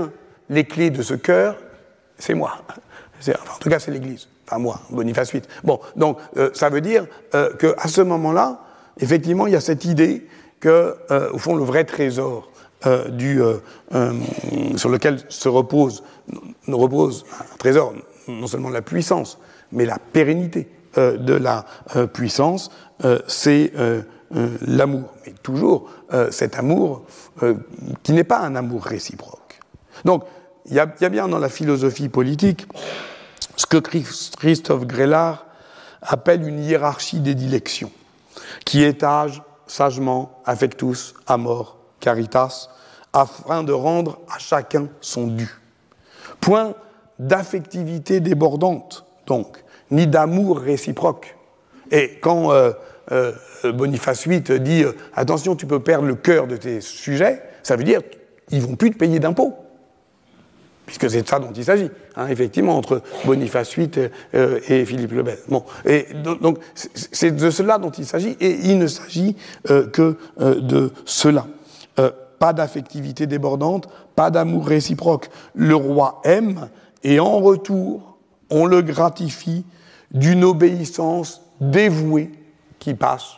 les clés de ce cœur, c'est moi. C'est, enfin, en tout cas, c'est l'Église. Enfin, moi, Boniface huit. Bon, donc, euh, ça veut dire euh, qu'à ce moment-là, effectivement, il y a cette idée que, euh, au fond, le vrai trésor euh, du, euh, euh, sur lequel se repose, repose un trésor, non seulement la puissance, mais la pérennité euh, de la euh, puissance, euh, c'est euh, euh, l'amour. Mais toujours euh, cet amour euh, qui n'est pas un amour réciproque. Donc, il y, y a bien dans la philosophie politique ce que Christophe Grélard appelle une hiérarchie des dilections, qui étage sagement affectus, amor, caritas, afin de rendre à chacun son dû. Point d'affectivité débordante, donc, ni d'amour réciproque. Et quand euh, euh, Boniface huit dit euh, « Attention, tu peux perdre le cœur de tes sujets », ça veut dire qu'ils ne vont plus te payer d'impôts. Puisque c'est de ça dont il s'agit, hein, effectivement, entre Boniface huit euh, et Philippe le Bel. Bon, et donc, c'est de cela dont il s'agit, et il ne s'agit euh, que euh, de cela. Euh, pas d'affectivité débordante, pas d'amour réciproque. Le roi aime, et en retour, on le gratifie d'une obéissance dévouée qui passe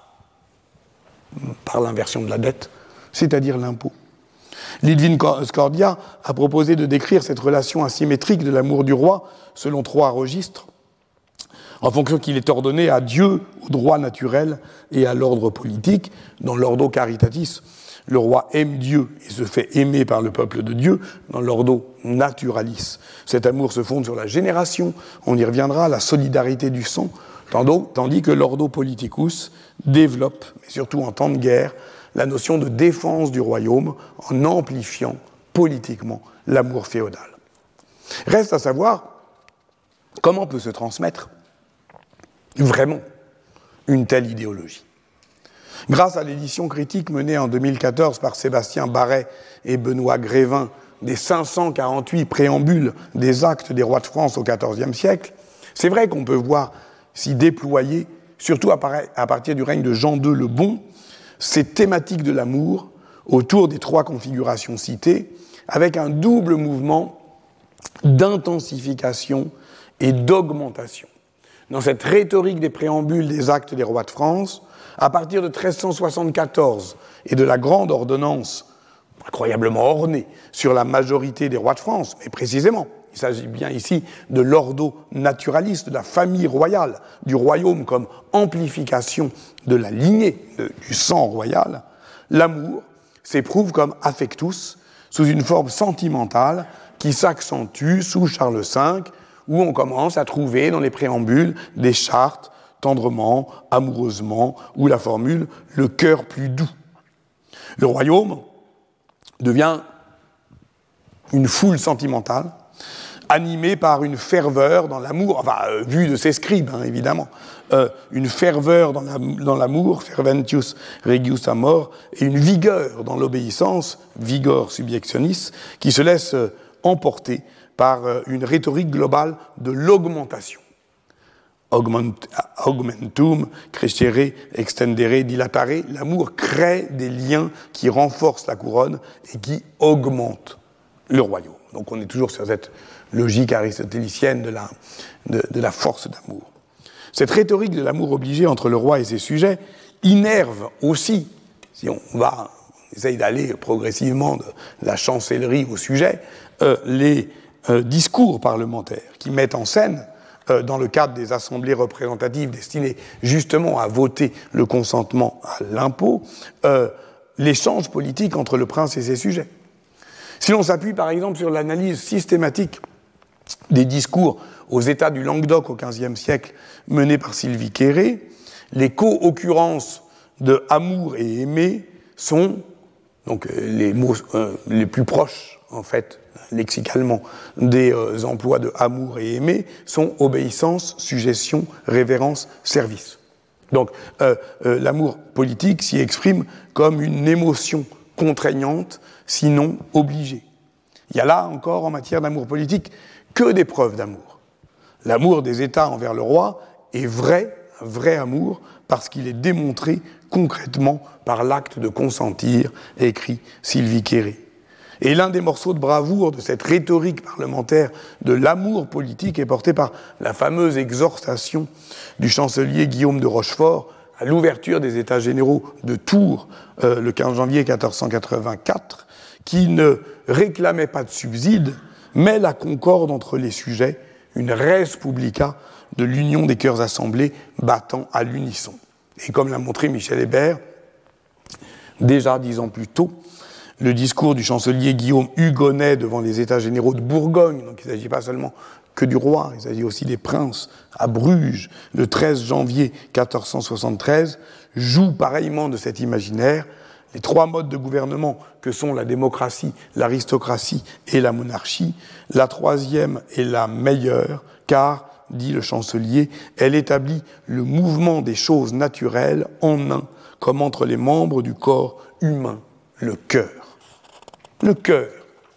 par l'inversion de la dette, c'est-à-dire l'impôt. Lidwin Scordia a proposé de décrire cette relation asymétrique de l'amour du roi selon trois registres, en fonction qu'il est ordonné à Dieu, au droit naturel et à l'ordre politique. Dans l'ordo caritatis, le roi aime Dieu et se fait aimer par le peuple de Dieu. Dans l'ordo naturalis, cet amour se fonde sur la génération, on y reviendra, la solidarité du sang, tandis que l'ordo politicus développe, mais surtout en temps de guerre, la notion de défense du royaume en amplifiant politiquement l'amour féodal. Reste à savoir comment peut se transmettre vraiment une telle idéologie. Grâce à l'édition critique menée en deux mille quatorze par Sébastien Barret et Benoît Grévin des cinq cent quarante-huit préambules des actes des rois de France au quatorzième siècle, c'est vrai qu'on peut voir s'y déployer, surtout à partir du règne de Jean deux le Bon, ces thématiques de l'amour autour des trois configurations citées, avec un double mouvement d'intensification et d'augmentation. Dans cette rhétorique des préambules des actes des rois de France, à partir de treize cent soixante-quatorze et de la grande ordonnance, incroyablement ornée, sur la majorité des rois de France, mais précisément, il s'agit bien ici de l'ordo naturaliste, de la famille royale, du royaume comme amplification de la lignée de, du sang royal, l'amour s'éprouve comme affectus, sous une forme sentimentale qui s'accentue sous Charles cinq, où on commence à trouver dans les préambules des chartes tendrement, amoureusement, ou la formule « le cœur plus doux ». Le royaume devient une foule sentimentale, animée par une ferveur dans l'amour, enfin, euh, vue de ses scribes, hein, évidemment, euh, une ferveur dans, la, dans l'amour, ferventius regius amor, et une vigueur dans l'obéissance, vigor subjectionis, qui se laisse euh, emporter par euh, une rhétorique globale de l'augmentation. Augment, augmentum, crescere, extendere, dilatare, l'amour crée des liens qui renforcent la couronne et qui augmentent le royaume. Donc on est toujours sur cette logique aristotélicienne de la, de, de la force d'amour. Cette rhétorique de l'amour obligé entre le roi et ses sujets innerve aussi, si on va, on essaye d'aller progressivement de la chancellerie au sujet, euh, les euh, discours parlementaires qui mettent en scène, euh, dans le cadre des assemblées représentatives destinées justement à voter le consentement à l'impôt, euh, l'échange politique entre le prince et ses sujets. Si l'on s'appuie par exemple sur l'analyse systématique des discours aux États du Languedoc au quinzième siècle menés par Sylvie Quéré, les co-occurrences de amour et aimer sont donc les mots euh, les plus proches en fait lexicalement des euh, emplois de amour et aimer sont obéissance, suggestion, révérence, service. Donc euh, euh, l'amour politique s'y exprime comme une émotion contraignante, sinon obligée. Il y a là encore en matière d'amour politique que des preuves d'amour. L'amour des États envers le roi est vrai, un vrai amour, parce qu'il est démontré concrètement par l'acte de consentir, écrit Sylvie Quéré. Et l'un des morceaux de bravoure de cette rhétorique parlementaire de l'amour politique est porté par la fameuse exhortation du chancelier Guillaume de Rochefort à l'ouverture des États généraux de Tours euh, le quinze janvier quatorze cent quatre-vingt-quatre, qui ne réclamait pas de subside, mais la concorde entre les sujets, une res publica de l'union des cœurs assemblés battant à l'unisson. Et comme l'a montré Michel Hébert, déjà dix ans plus tôt, le discours du chancelier Guillaume Hugonnet devant les États généraux de Bourgogne, donc il ne s'agit pas seulement que du roi, il s'agit aussi des princes, à Bruges, le treize janvier quatorze cent soixante-treize, joue pareillement de cet imaginaire. Les trois modes de gouvernement que sont la démocratie, l'aristocratie et la monarchie, la troisième est la meilleure, car, dit le chancelier, elle établit le mouvement des choses naturelles en un, comme entre les membres du corps humain, le cœur. Le cœur.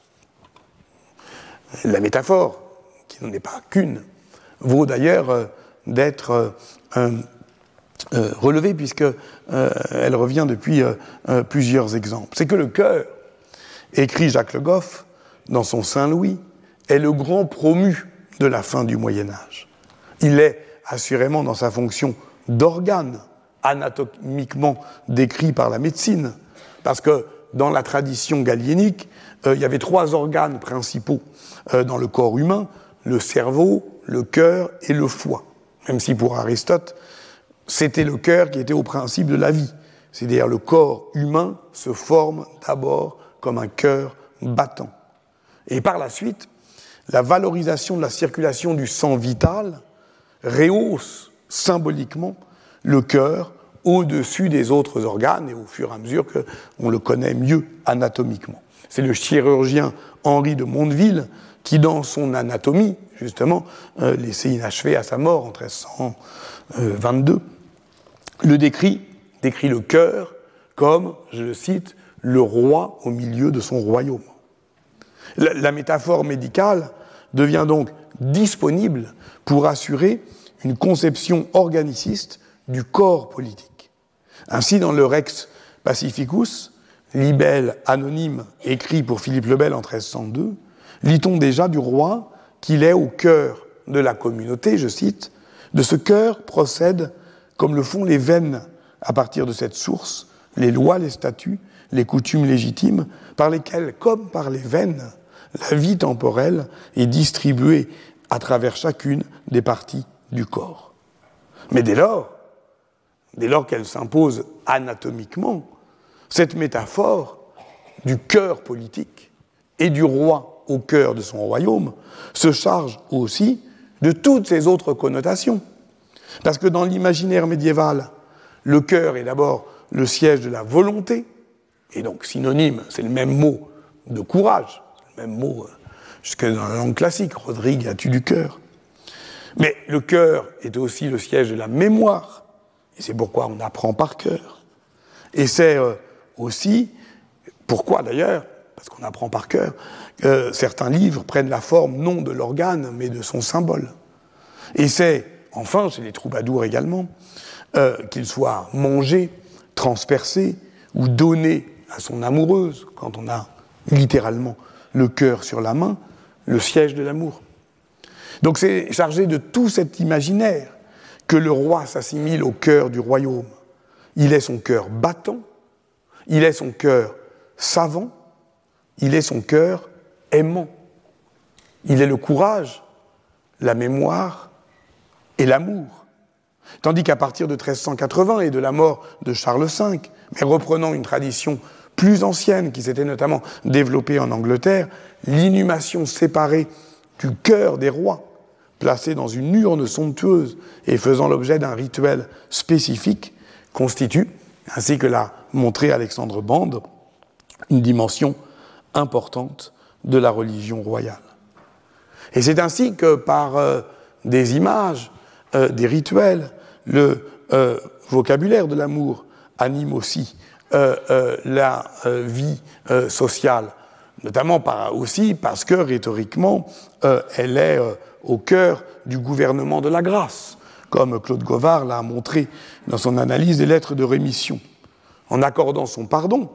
La métaphore, qui n'en est pas qu'une, vaut d'ailleurs euh, d'être euh, euh, euh, relevée, puisqu'elle euh, revient depuis euh, euh, plusieurs exemples. C'est que le cœur, écrit Jacques Le Goff dans son Saint-Louis, est le grand promu de la fin du Moyen-Âge. Il est assurément dans sa fonction d'organe, anatomiquement décrit par la médecine, parce que dans la tradition galénique, euh, il y avait trois organes principaux euh, dans le corps humain, le cerveau, le cœur et le foie. Même si pour Aristote, c'était le cœur qui était au principe de la vie. C'est-à-dire le corps humain se forme d'abord comme un cœur battant. Et par la suite, la valorisation de la circulation du sang vital rehausse symboliquement le cœur au-dessus des autres organes et au fur et à mesure qu'on le connaît mieux anatomiquement. C'est le chirurgien Henri de Mondeville qui, dans son anatomie, justement, euh, laissé inachevé à sa mort en treize cent vingt-deux, le décrit, décrit le cœur comme, je le cite, le roi au milieu de son royaume. La, la métaphore médicale devient donc disponible pour assurer une conception organiciste du corps politique. Ainsi, dans le Rex Pacificus, libelle anonyme écrit pour Philippe le Bel en treize cent deux, lit-on déjà du roi qu'il est au cœur de la communauté, je cite, « De ce cœur procèdent, comme le font les veines, à partir de cette source, les lois, les statuts, les coutumes légitimes, par lesquelles, comme par les veines, la vie temporelle est distribuée à travers chacune des parties du corps. » Mais dès lors, dès lors qu'elle s'impose anatomiquement, cette métaphore du cœur politique et du roi au cœur de son royaume se charge aussi de toutes ses autres connotations. Parce que dans l'imaginaire médiéval, le cœur est d'abord le siège de la volonté, et donc synonyme, c'est le même mot de courage, le même mot euh, jusque dans la langue classique, Rodrigue, as-tu du cœur? Mais le cœur est aussi le siège de la mémoire, et c'est pourquoi on apprend par cœur. Et c'est euh, aussi, pourquoi d'ailleurs, parce qu'on apprend par cœur, que certains livres prennent la forme non de l'organe, mais de son symbole. Et c'est, enfin, chez les troubadours également, euh, qu'il soit mangé, transpercé ou donné à son amoureuse, quand on a littéralement le cœur sur la main, le siège de l'amour. Donc c'est chargé de tout cet imaginaire que le roi s'assimile au cœur du royaume. Il est son cœur battant, il est son cœur savant, il est son cœur aimant. Il est le courage, la mémoire et l'amour. Tandis qu'à partir de treize cent quatre-vingts et de la mort de Charles cinq, mais reprenant une tradition plus ancienne qui s'était notamment développée en Angleterre, l'inhumation séparée du cœur des rois, placé dans une urne somptueuse et faisant l'objet d'un rituel spécifique, constitue, ainsi que l'a montré Alexandre Bande, une dimension importante de la religion royale. Et c'est ainsi que par euh, des images, euh, des rituels, le euh, vocabulaire de l'amour anime aussi euh, euh, la euh, vie euh, sociale, notamment par, aussi parce que rhétoriquement, euh, elle est euh, au cœur du gouvernement de la grâce, comme Claude Govard l'a montré dans son analyse des lettres de rémission. En accordant son pardon,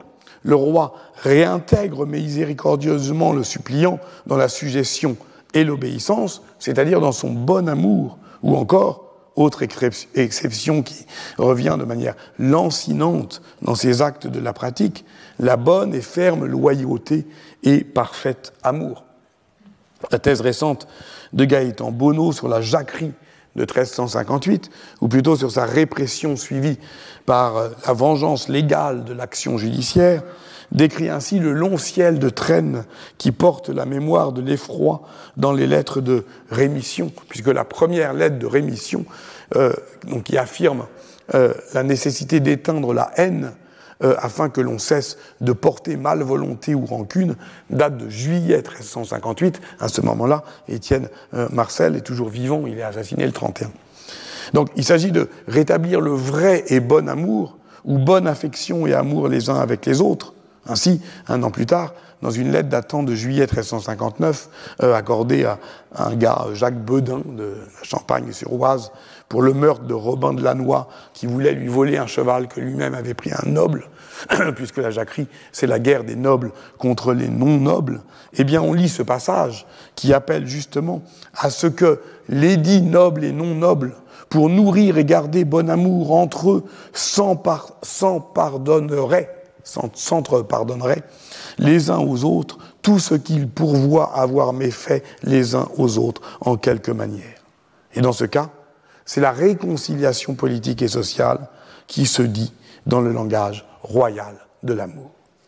le roi réintègre miséricordieusement le suppliant dans la suggestion et l'obéissance, c'est-à-dire dans son bon amour, ou encore, autre exception qui revient de manière lancinante dans ces actes de la pratique, la bonne et ferme loyauté et parfait amour. La thèse récente de Gaëtan Bonneau sur la jacquerie de treize cent cinquante-huit, ou plutôt sur sa répression suivie par la vengeance légale de l'action judiciaire, décrit ainsi le long ciel de traîne qui porte la mémoire de l'effroi dans les lettres de rémission, puisque la première lettre de rémission, euh, donc qui affirme euh, la nécessité d'éteindre la haine euh, afin que l'on cesse de porter malvolonté ou rancune, date de juillet treize cent cinquante-huit. À ce moment-là, Étienne euh, Marcel est toujours vivant, il est assassiné le trente et un. Donc il s'agit de rétablir le vrai et bon amour, ou bonne affection et amour les uns avec les autres. Ainsi, un an plus tard, dans une lettre datant de juillet treize cent cinquante-neuf, euh, accordée à, à un gars, Jacques Bedin, de la Champagne-sur-Oise, pour le meurtre de Robin de Lannoy, qui voulait lui voler un cheval que lui-même avait pris un noble, puisque la jacquerie, c'est la guerre des nobles contre les non-nobles, eh bien on lit ce passage qui appelle justement à ce que les dits nobles et non-nobles, pour nourrir et garder bon amour entre eux, sans, par, sans pardonnerait, s'entre-pardonneraient les uns aux autres tout ce qu'ils pourvoient avoir méfait les uns aux autres en quelque manière. Et dans ce cas, c'est la réconciliation politique et sociale qui se dit dans le langage royal de l'amour.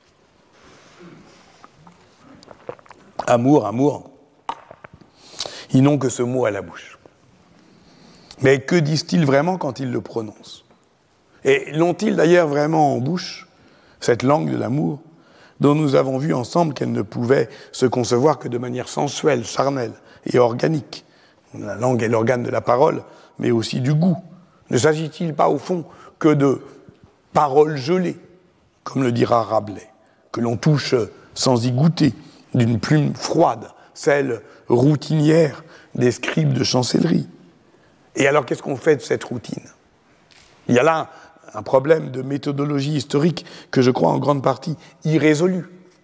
Amour, amour, ils n'ont que ce mot à la bouche. Mais que disent-ils vraiment quand ils le prononcent? Et l'ont-ils d'ailleurs vraiment en bouche, cette langue de l'amour, dont nous avons vu ensemble qu'elle ne pouvait se concevoir que de manière sensuelle, charnelle et organique. La langue est l'organe de la parole, mais aussi du goût. Ne s'agit-il pas, au fond, que de paroles gelées, comme le dira Rabelais, que l'on touche sans y goûter, d'une plume froide, celle routinière des scribes de chancellerie? Et alors, qu'est-ce qu'on fait de cette routine? Il y a là un problème de méthodologie historique que je crois en grande partie irrésolu.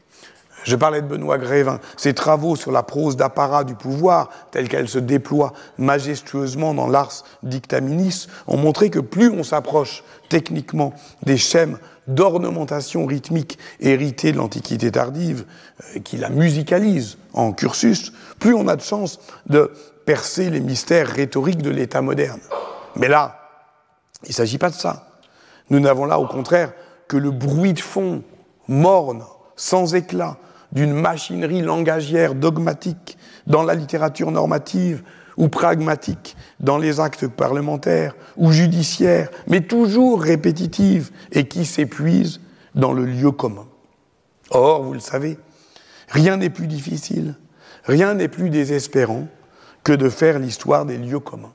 Je parlais de Benoît Grévin. Ses travaux sur la prose d'apparat du pouvoir, telle qu'elle se déploie majestueusement dans l'Ars Dictaminis, ont montré que plus on s'approche techniquement des schèmes d'ornementation rythmique héritée de l'Antiquité tardive, euh, qui la musicalise en cursus, plus on a de chance de percer les mystères rhétoriques de l'État moderne. Mais là, il ne s'agit pas de ça. Nous n'avons là, au contraire, que le bruit de fond, morne, sans éclat, d'une machinerie langagière dogmatique dans la littérature normative ou pragmatique dans les actes parlementaires ou judiciaires, mais toujours répétitive et qui s'épuise dans le lieu commun. Or, vous le savez, rien n'est plus difficile, rien n'est plus désespérant que de faire l'histoire des lieux communs.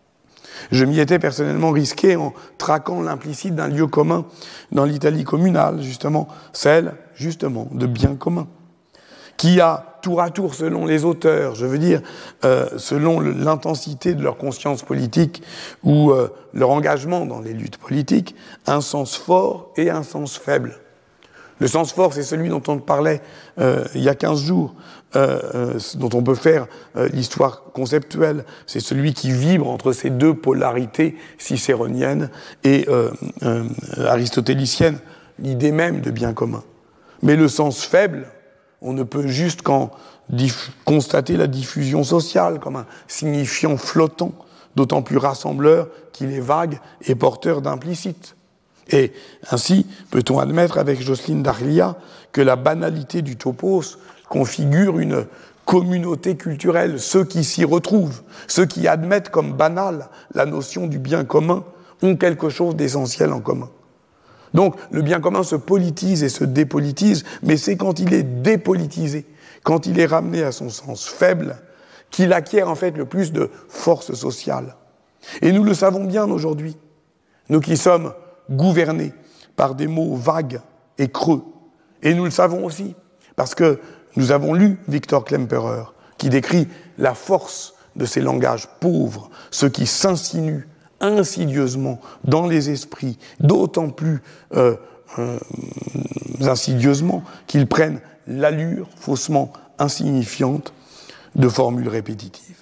Je m'y étais personnellement risqué en traquant l'implicite d'un lieu commun dans l'Italie communale, justement, celle, justement, de bien commun, qui a, tour à tour, selon les auteurs, je veux dire, euh, selon le, l'intensité de leur conscience politique ou euh, leur engagement dans les luttes politiques, un sens fort et un sens faible. Le sens fort, c'est celui dont on parlait euh, il y a quinze jours, euh, euh, dont on peut faire euh, l'histoire conceptuelle. C'est celui qui vibre entre ces deux polarités cicéroniennes et euh, euh, aristotéliciennes, l'idée même de bien commun. Mais le sens faible, on ne peut juste qu'en diff- constater la diffusion sociale comme un signifiant flottant, d'autant plus rassembleur qu'il est vague et porteur d'implicite. Et ainsi, peut-on admettre avec Jocelyne Darlia que la banalité du topos configure une communauté culturelle, ceux qui s'y retrouvent, ceux qui admettent comme banale la notion du bien commun, ont quelque chose d'essentiel en commun. Donc, le bien commun se politise et se dépolitise, mais c'est quand il est dépolitisé, quand il est ramené à son sens faible, qu'il acquiert en fait le plus de force sociale. Et nous le savons bien aujourd'hui, nous qui sommes gouvernés par des mots vagues et creux. Et nous le savons aussi, parce que nous avons lu Victor Klemperer, qui décrit la force de ces langages pauvres, ceux qui s'insinuent insidieusement dans les esprits, d'autant plus euh, euh, insidieusement, qu'ils prennent l'allure faussement insignifiante de formules répétitives.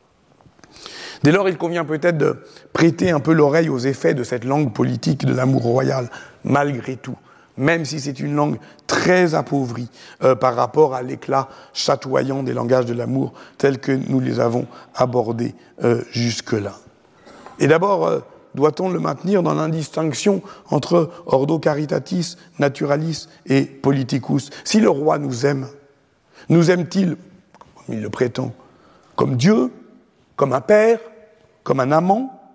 Dès lors, il convient peut-être de prêter un peu l'oreille aux effets de cette langue politique de l'amour royal, malgré tout, même si c'est une langue très appauvrie euh, par rapport à l'éclat chatoyant des langages de l'amour tels que nous les avons abordés euh, jusque-là. Et d'abord, euh, doit-on le maintenir dans l'indistinction entre ordo caritatis, naturalis et politicus? Si le roi nous aime, nous aime-t-il, comme il le prétend, comme Dieu, comme un père, comme un amant?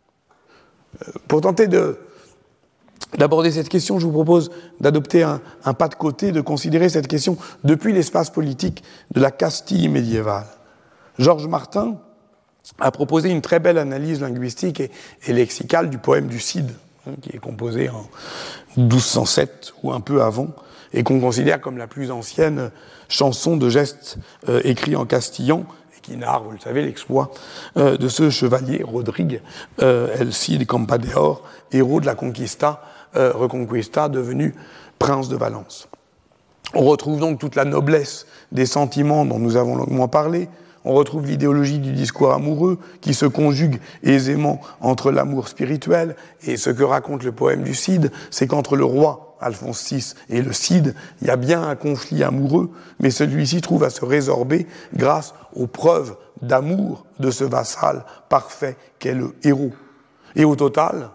euh, Pour tenter de, d'aborder cette question, je vous propose d'adopter un, un pas de côté, de considérer cette question depuis l'espace politique de la Castille médiévale. Georges Martin a proposé une très belle analyse linguistique et, et lexicale du poème du Cid, hein, qui est composé en douze cent sept ou un peu avant, et qu'on considère comme la plus ancienne chanson de gestes euh, écrits en castillan, et qui narre, vous le savez, l'exploit euh, de ce chevalier, Rodrigue, euh, El Cid Campeador, héros de la Conquista, euh, Reconquista, devenu prince de Valence. On retrouve donc toute la noblesse des sentiments dont nous avons longuement parlé. On retrouve l'idéologie du discours amoureux qui se conjugue aisément entre l'amour spirituel et ce que raconte le poème du Cid, c'est qu'entre le roi Alphonse six et le Cid, il y a bien un conflit amoureux, mais celui-ci trouve à se résorber grâce aux preuves d'amour de ce vassal parfait qu'est le héros. Et au total,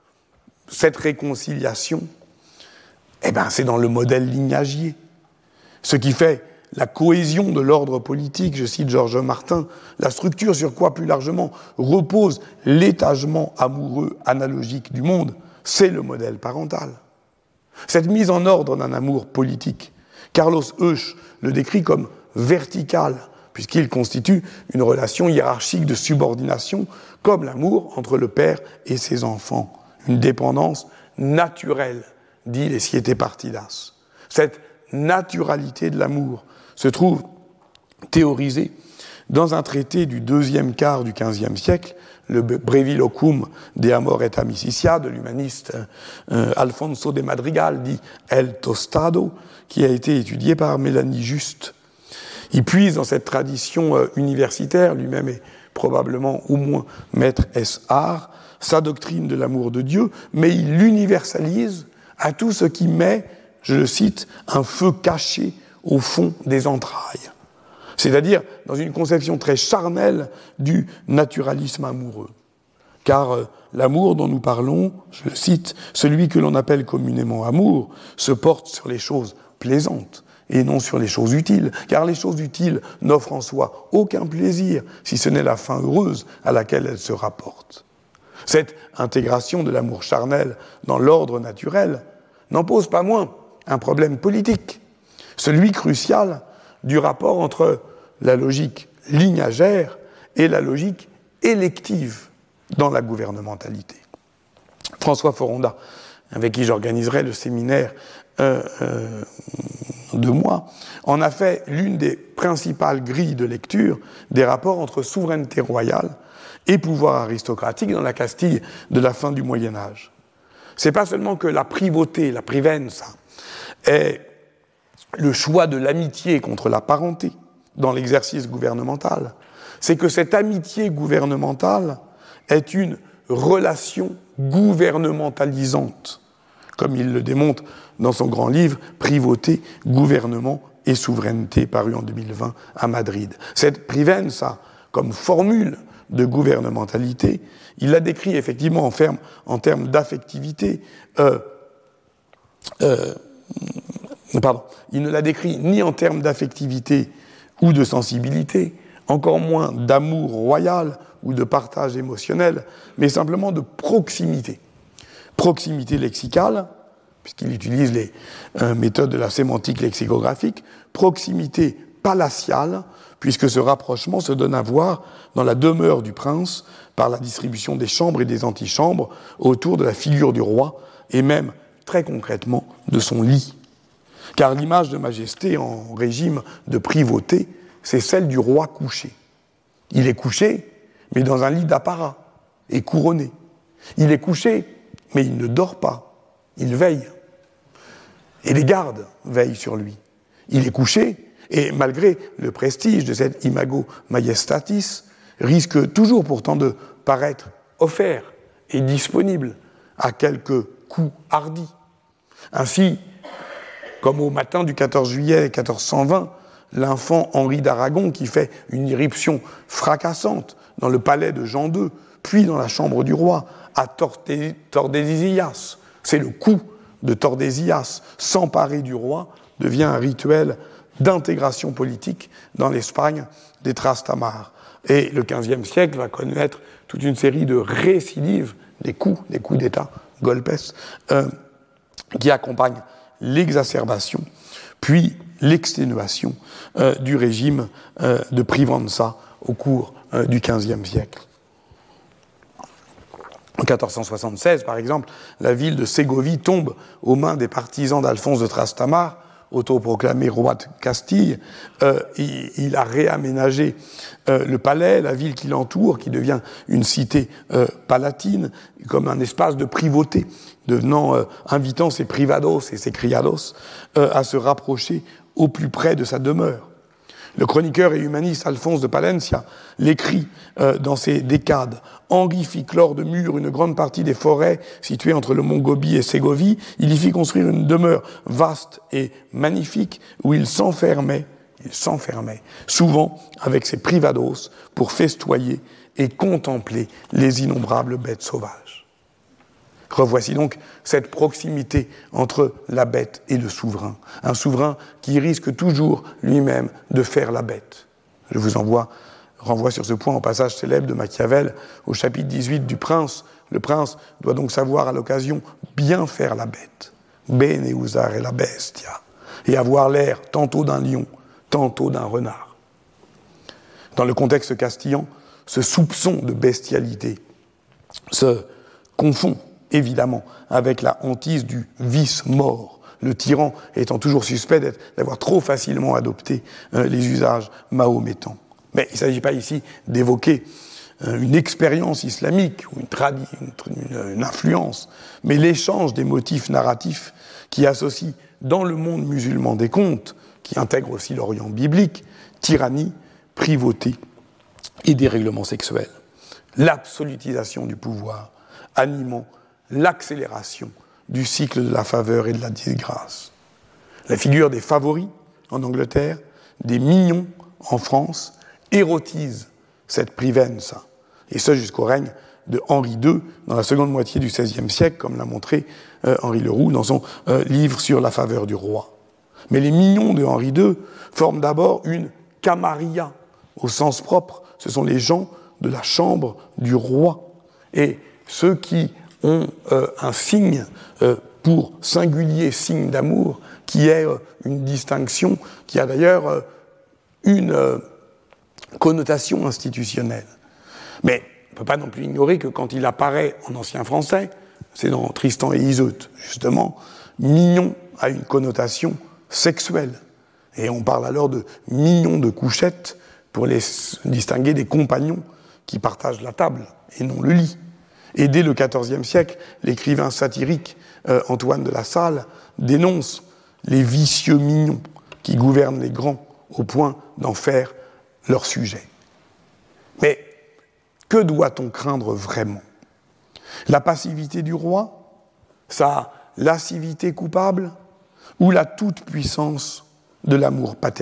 cette réconciliation, eh ben, c'est dans le modèle lignagier. Ce qui fait la cohésion de l'ordre politique, je cite Georges Martin, la structure sur quoi plus largement repose l'étagement amoureux analogique du monde, c'est le modèle parental. Cette mise en ordre d'un amour politique, Carlos Eusch le décrit comme vertical, puisqu'il constitue une relation hiérarchique de subordination, comme l'amour entre le père et ses enfants, une dépendance naturelle, dit les Siete Partidas. Cette naturalité de l'amour se trouve théorisée dans un traité du deuxième quart du quinzième siècle, le Breviloquum de Amor et Amicitia de l'humaniste euh, Alfonso de Madrigal, dit El Tostado, qui a été étudié par Mélanie Juste. Il puise dans cette tradition euh, universitaire, lui-même est probablement au moins maître S. Art, sa doctrine de l'amour de Dieu, mais il l'universalise à tout ce qui met, je le cite, un feu caché au fond des entrailles. C'est-à-dire dans une conception très charnelle du naturalisme amoureux. Car euh, l'amour dont nous parlons, je le cite, celui que l'on appelle communément amour, se porte sur les choses plaisantes et non sur les choses utiles, car les choses utiles n'offrent en soi aucun plaisir, si ce n'est la fin heureuse à laquelle elles se rapportent. Cette intégration de l'amour charnel dans l'ordre naturel n'en pose pas moins un problème politique, celui crucial du rapport entre la logique lignagère et la logique élective dans la gouvernementalité. François Foronda, avec qui j'organiserai le séminaire euh, euh, de moi, en a fait l'une des principales grilles de lecture des rapports entre souveraineté royale et pouvoir aristocratique dans la Castille de la fin du Moyen-Âge. C'est pas seulement que la privauté, la privenza, est le choix de l'amitié contre la parenté dans l'exercice gouvernemental, c'est que cette amitié gouvernementale est une relation gouvernementalisante, comme il le démontre dans son grand livre « Privauté, gouvernement et souveraineté » paru en deux mille vingt à Madrid. Cette privenza, comme formule de gouvernementalité, il la décrit effectivement en, ferme, en termes d'affectivité. Euh, euh, pardon, il ne la décrit ni en termes d'affectivité ou de sensibilité, encore moins d'amour royal ou de partage émotionnel, mais simplement de proximité. Proximité lexicale, puisqu'il utilise les euh, méthodes de la sémantique lexicographique, proximité palatiale, puisque ce rapprochement se donne à voir dans la demeure du prince par la distribution des chambres et des antichambres autour de la figure du roi et même, très concrètement, de son lit. Car l'image de majesté en régime de privauté, c'est celle du roi couché. Il est couché, mais dans un lit d'apparat, et couronné. Il est couché, mais il ne dort pas, il veille. Et les gardes veillent sur lui. Il est couché, et malgré le prestige de cet imago majestatis, risque toujours pourtant de paraître offert et disponible à quelques coups hardis. Ainsi, comme au matin du quatorze juillet quatorze cent vingt, l'enfant Henri d'Aragon, qui fait une irruption fracassante dans le palais de Jean deux, puis dans la chambre du roi, à Tordesillas. C'est le coup de Tordesillas, s'emparer du roi, devient un rituel d'intégration politique dans l'Espagne des Trastamara. Et le quinzième siècle va connaître toute une série de récidives, des coups, des coups d'État, golpes, euh, qui accompagnent l'exacerbation, puis l'exténuation euh, du régime euh, de Privanza au cours euh, du quinzième siècle. En quatorze cent soixante-seize, par exemple, la ville de Ségovie tombe aux mains des partisans d'Alphonse de Trastamare, autoproclamé roi de Castille. Euh, il, il a réaménagé euh, le palais, la ville qui l'entoure, qui devient une cité euh, palatine, comme un espace de privauté, devenant, euh, invitant ses privados et ses criados euh, à se rapprocher au plus près de sa demeure. Le chroniqueur et humaniste Alphonse de Palencia l'écrit euh, dans ses Décades. Henri fit clore de murs une grande partie des forêts situées entre le mont Gobi et Ségovie. Il y fit construire une demeure vaste et magnifique où il s'enfermait, il s'enfermait, souvent avec ses privados pour festoyer et contempler les innombrables bêtes sauvages. Revoici donc cette proximité entre la bête et le souverain. Un souverain qui risque toujours lui-même de faire la bête. Je vous envoie, renvoie sur ce point au passage célèbre de Machiavel au chapitre dix-huit du Prince. Le prince doit donc savoir à l'occasion bien faire la bête. Bene usare la bestia. Et avoir l'air tantôt d'un lion, tantôt d'un renard. Dans le contexte castillan, ce soupçon de bestialité se confond évidemment avec la hantise du vice-mort, le tyran étant toujours suspect d'avoir trop facilement adopté euh, les usages mahométans. Mais il ne s'agit pas ici d'évoquer euh, une expérience islamique ou une, tradi- une, une influence, mais l'échange des motifs narratifs qui associent dans le monde musulman des contes, qui intègre aussi l'Orient biblique, tyrannie, privauté et dérèglement sexuel. L'absolutisation du pouvoir animant l'accélération du cycle de la faveur et de la disgrâce. La figure des favoris en Angleterre, des mignons en France, érotise cette privenza, et ce jusqu'au règne de Henri deux, dans la seconde moitié du seizième siècle, comme l'a montré euh, Henri Leroux dans son euh, livre sur la faveur du roi. Mais les mignons de Henri deux forment d'abord une camarilla, au sens propre, ce sont les gens de la chambre du roi, et ceux qui ont euh, un signe euh, pour singulier signe d'amour, qui est euh, une distinction qui a d'ailleurs euh, une euh, connotation institutionnelle. Mais on ne peut pas non plus ignorer que quand il apparaît en ancien français, c'est dans Tristan et Iseut, justement, mignon a une connotation sexuelle. Et on parle alors de mignon de couchette pour les distinguer des compagnons qui partagent la table et non le lit. Et dès le quatorzième siècle, l'écrivain satirique euh, Antoine de La Salle dénonce les vicieux mignons qui gouvernent les grands au point d'en faire leur sujet. Mais que doit-on craindre vraiment ? La passivité du roi, sa lascivité coupable, ou la toute-puissance de l'amour paternel ?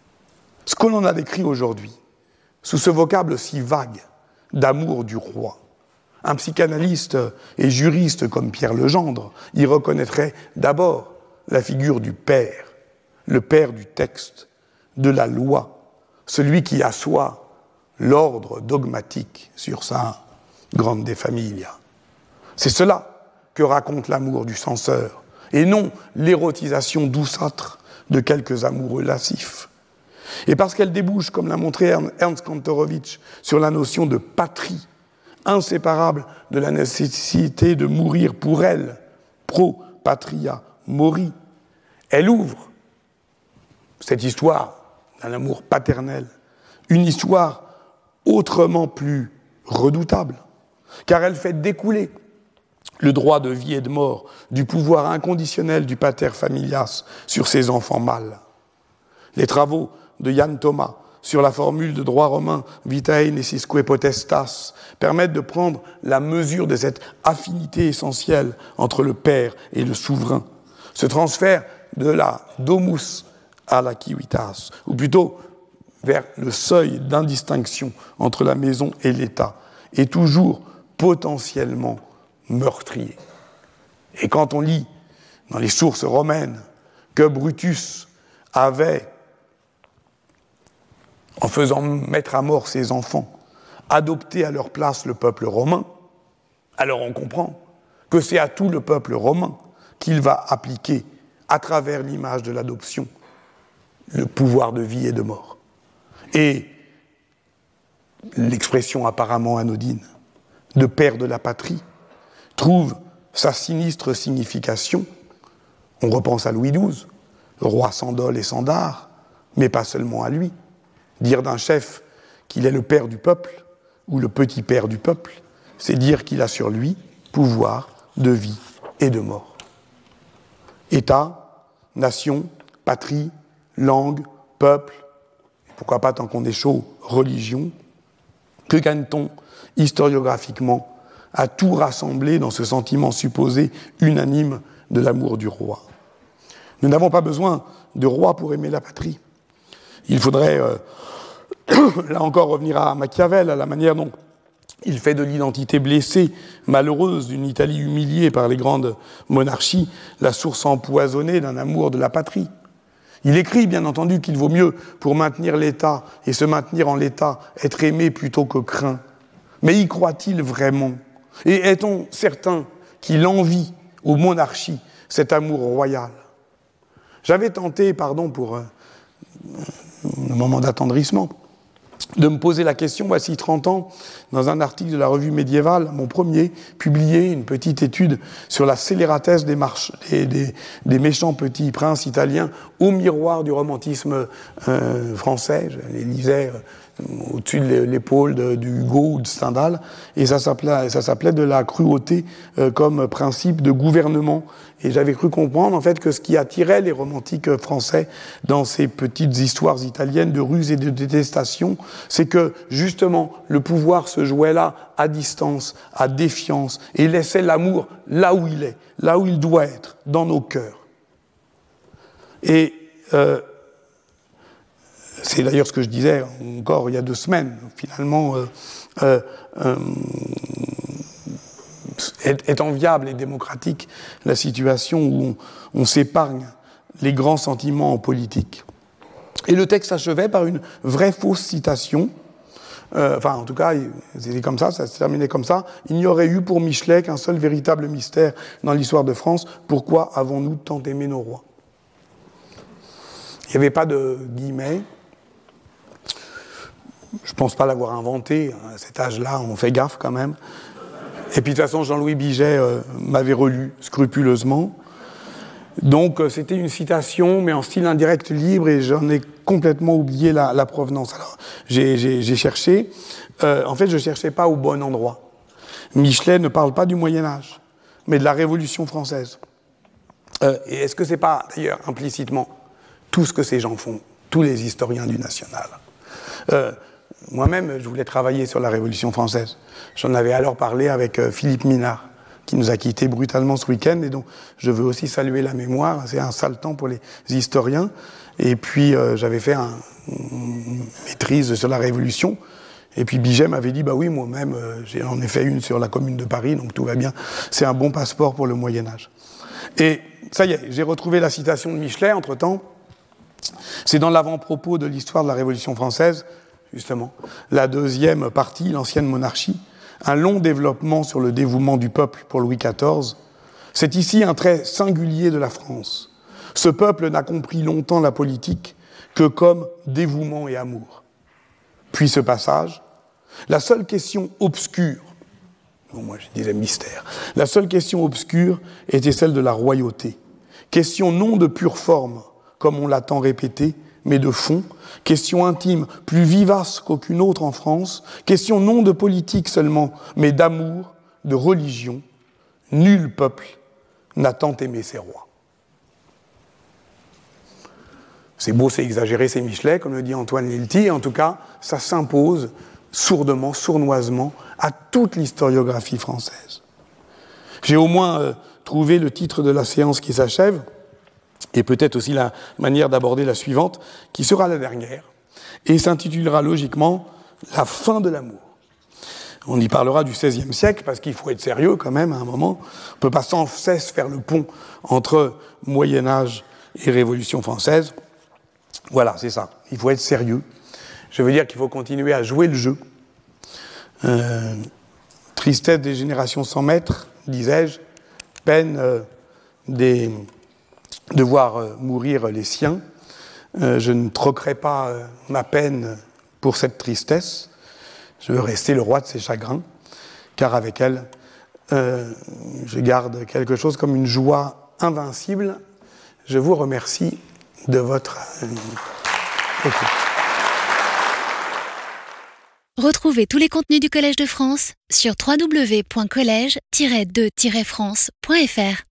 Ce que l'on a décrit aujourd'hui, sous ce vocable si vague d'amour du roi, un psychanalyste et juriste comme Pierre Legendre y reconnaîtrait d'abord la figure du père, le père du texte, de la loi, celui qui assoit l'ordre dogmatique sur sa grande familia. C'est cela que raconte l'amour du censeur, et non l'érotisation douceâtre de quelques amoureux lascifs. Et parce qu'elle débouche, comme l'a montré Ernst Kantorowicz, sur la notion de patrie, inséparable de la nécessité de mourir pour elle, pro patria mori, elle ouvre cette histoire d'un amour paternel, une histoire autrement plus redoutable, car elle fait découler le droit de vie et de mort, du pouvoir inconditionnel du pater familias sur ses enfants mâles. Les travaux de Yann Thomas sur la formule de droit romain vitae necissque potestas permettent de prendre la mesure de cette affinité essentielle entre le père et le souverain. Ce transfert de la domus à la civitas, ou plutôt vers le seuil d'indistinction entre la maison et l'État, est toujours potentiellement meurtrier. Et quand on lit dans les sources romaines que Brutus avait, en faisant mettre à mort ses enfants, adopté à leur place le peuple romain, alors on comprend que c'est à tout le peuple romain qu'il va appliquer, à travers l'image de l'adoption, le pouvoir de vie et de mort. Et l'expression apparemment anodine de père de la patrie trouve sa sinistre signification. On repense à Louis douze, le roi sans dol et sans dard, mais pas seulement à lui. Dire d'un chef qu'il est le père du peuple ou le petit père du peuple, c'est dire qu'il a sur lui pouvoir de vie et de mort. État, nation, patrie, langue, peuple, pourquoi pas tant qu'on est chaud, religion, que gagne-t-on historiographiquement à tout rassembler dans ce sentiment supposé unanime de l'amour du roi? Nous n'avons pas besoin de roi pour aimer la patrie. Il faudrait, euh, là encore, revenir à Machiavel, à la manière dont il fait de l'identité blessée, malheureuse, d'une Italie humiliée par les grandes monarchies, la source empoisonnée d'un amour de la patrie. Il écrit, bien entendu, qu'il vaut mieux, pour maintenir l'État et se maintenir en l'État, être aimé plutôt que craint. Mais y croit-il vraiment? Et est-on certain qu'il envie aux monarchies cet amour royal? J'avais tenté, pardon pour euh, un moment d'attendrissement, de me poser la question, voici trente ans, dans un article de la revue médiévale, mon premier, publié une petite étude sur la scélératesse des, marches, des, des, des méchants petits princes italiens au miroir du romantisme euh, français. Je les lisais euh, au-dessus de l'épaule de, de Hugo ou de Stendhal, et ça s'appelait, ça s'appelait de la cruauté euh, comme principe de gouvernement. Et j'avais cru comprendre en fait que ce qui attirait les romantiques français dans ces petites histoires italiennes de ruse et de détestation, c'est que justement le pouvoir se jouait là, à distance, à défiance, et laissait l'amour là où il est, là où il doit être, dans nos cœurs. Et euh, c'est d'ailleurs ce que je disais encore il y a deux semaines, finalement, euh, euh, euh, est, est enviable et démocratique la situation où on, on s'épargne les grands sentiments en politique. Et le texte s'achevait par une vraie fausse citation. Euh, enfin, en tout cas, c'était comme ça, ça se terminait comme ça. Il n'y aurait eu pour Michelet qu'un seul véritable mystère dans l'histoire de France. Pourquoi avons-nous tant aimé nos rois? Il n'y avait pas de guillemets. Je ne pense pas l'avoir inventé. À cet âge-là, on fait gaffe quand même. Et puis de toute façon, Jean-Louis Biget euh, m'avait relu scrupuleusement. Donc euh, c'était une citation, mais en style indirect libre, et j'en ai complètement oublié la, la provenance. Alors j'ai, j'ai, j'ai cherché. Euh, en fait, je ne cherchais pas au bon endroit. Michelet ne parle pas du Moyen-Âge, mais de la Révolution française. Euh, et est-ce que ce n'est pas, d'ailleurs, implicitement, tout ce que ces gens font, tous les historiens du national? euh, Moi-même, je voulais travailler sur la Révolution française. J'en avais alors parlé avec euh, Philippe Minard, qui nous a quittés brutalement ce week-end, et donc je veux aussi saluer la mémoire. C'est un sale temps pour les historiens. Et puis euh, j'avais fait un, une maîtrise sur la Révolution, et puis Biget m'avait dit, bah oui, moi-même, euh, j'ai en effet une sur la Commune de Paris, donc tout va bien. C'est un bon passeport pour le Moyen-Âge. Et ça y est, j'ai retrouvé la citation de Michelet, entre-temps. C'est dans l'avant-propos de l'histoire de la Révolution française, justement, la deuxième partie, l'ancienne monarchie, un long développement sur le dévouement du peuple pour Louis quatorze. C'est ici un trait singulier de la France. Ce peuple n'a compris longtemps la politique que comme dévouement et amour. Puis ce passage, la seule question obscure, bon, moi je disais mystère, la seule question obscure était celle de la royauté. Question non de pure forme, comme on l'a tant répété, mais de fond, question intime, plus vivace qu'aucune autre en France, question non de politique seulement, mais d'amour, de religion, nul peuple n'a tant aimé ses rois. C'est beau, c'est exagéré, c'est Michelet, comme le dit Antoine Lilti, en tout cas, ça s'impose sourdement, sournoisement, à toute l'historiographie française. J'ai au moins euh, trouvé le titre de la séance qui s'achève, et peut-être aussi la manière d'aborder la suivante, qui sera la dernière, et s'intitulera logiquement « La fin de l'amour ». On y parlera du seizième siècle, parce qu'il faut être sérieux quand même à un moment. On ne peut pas sans cesse faire le pont entre Moyen-Âge et Révolution française. Voilà, c'est ça. Il faut être sérieux. Je veux dire qu'il faut continuer à jouer le jeu. Euh, tristesse des générations sans maître, disais-je, peine euh, des, de voir euh, mourir les siens. Euh, je ne troquerai pas euh, ma peine pour cette tristesse. Je veux rester le roi de ses chagrins, car avec elle, euh, je garde quelque chose comme une joie invincible. Je vous remercie de votre euh, écoute. Retrouvez tous les contenus du Collège de France sur w w w point collège tiret de tiret france point f r.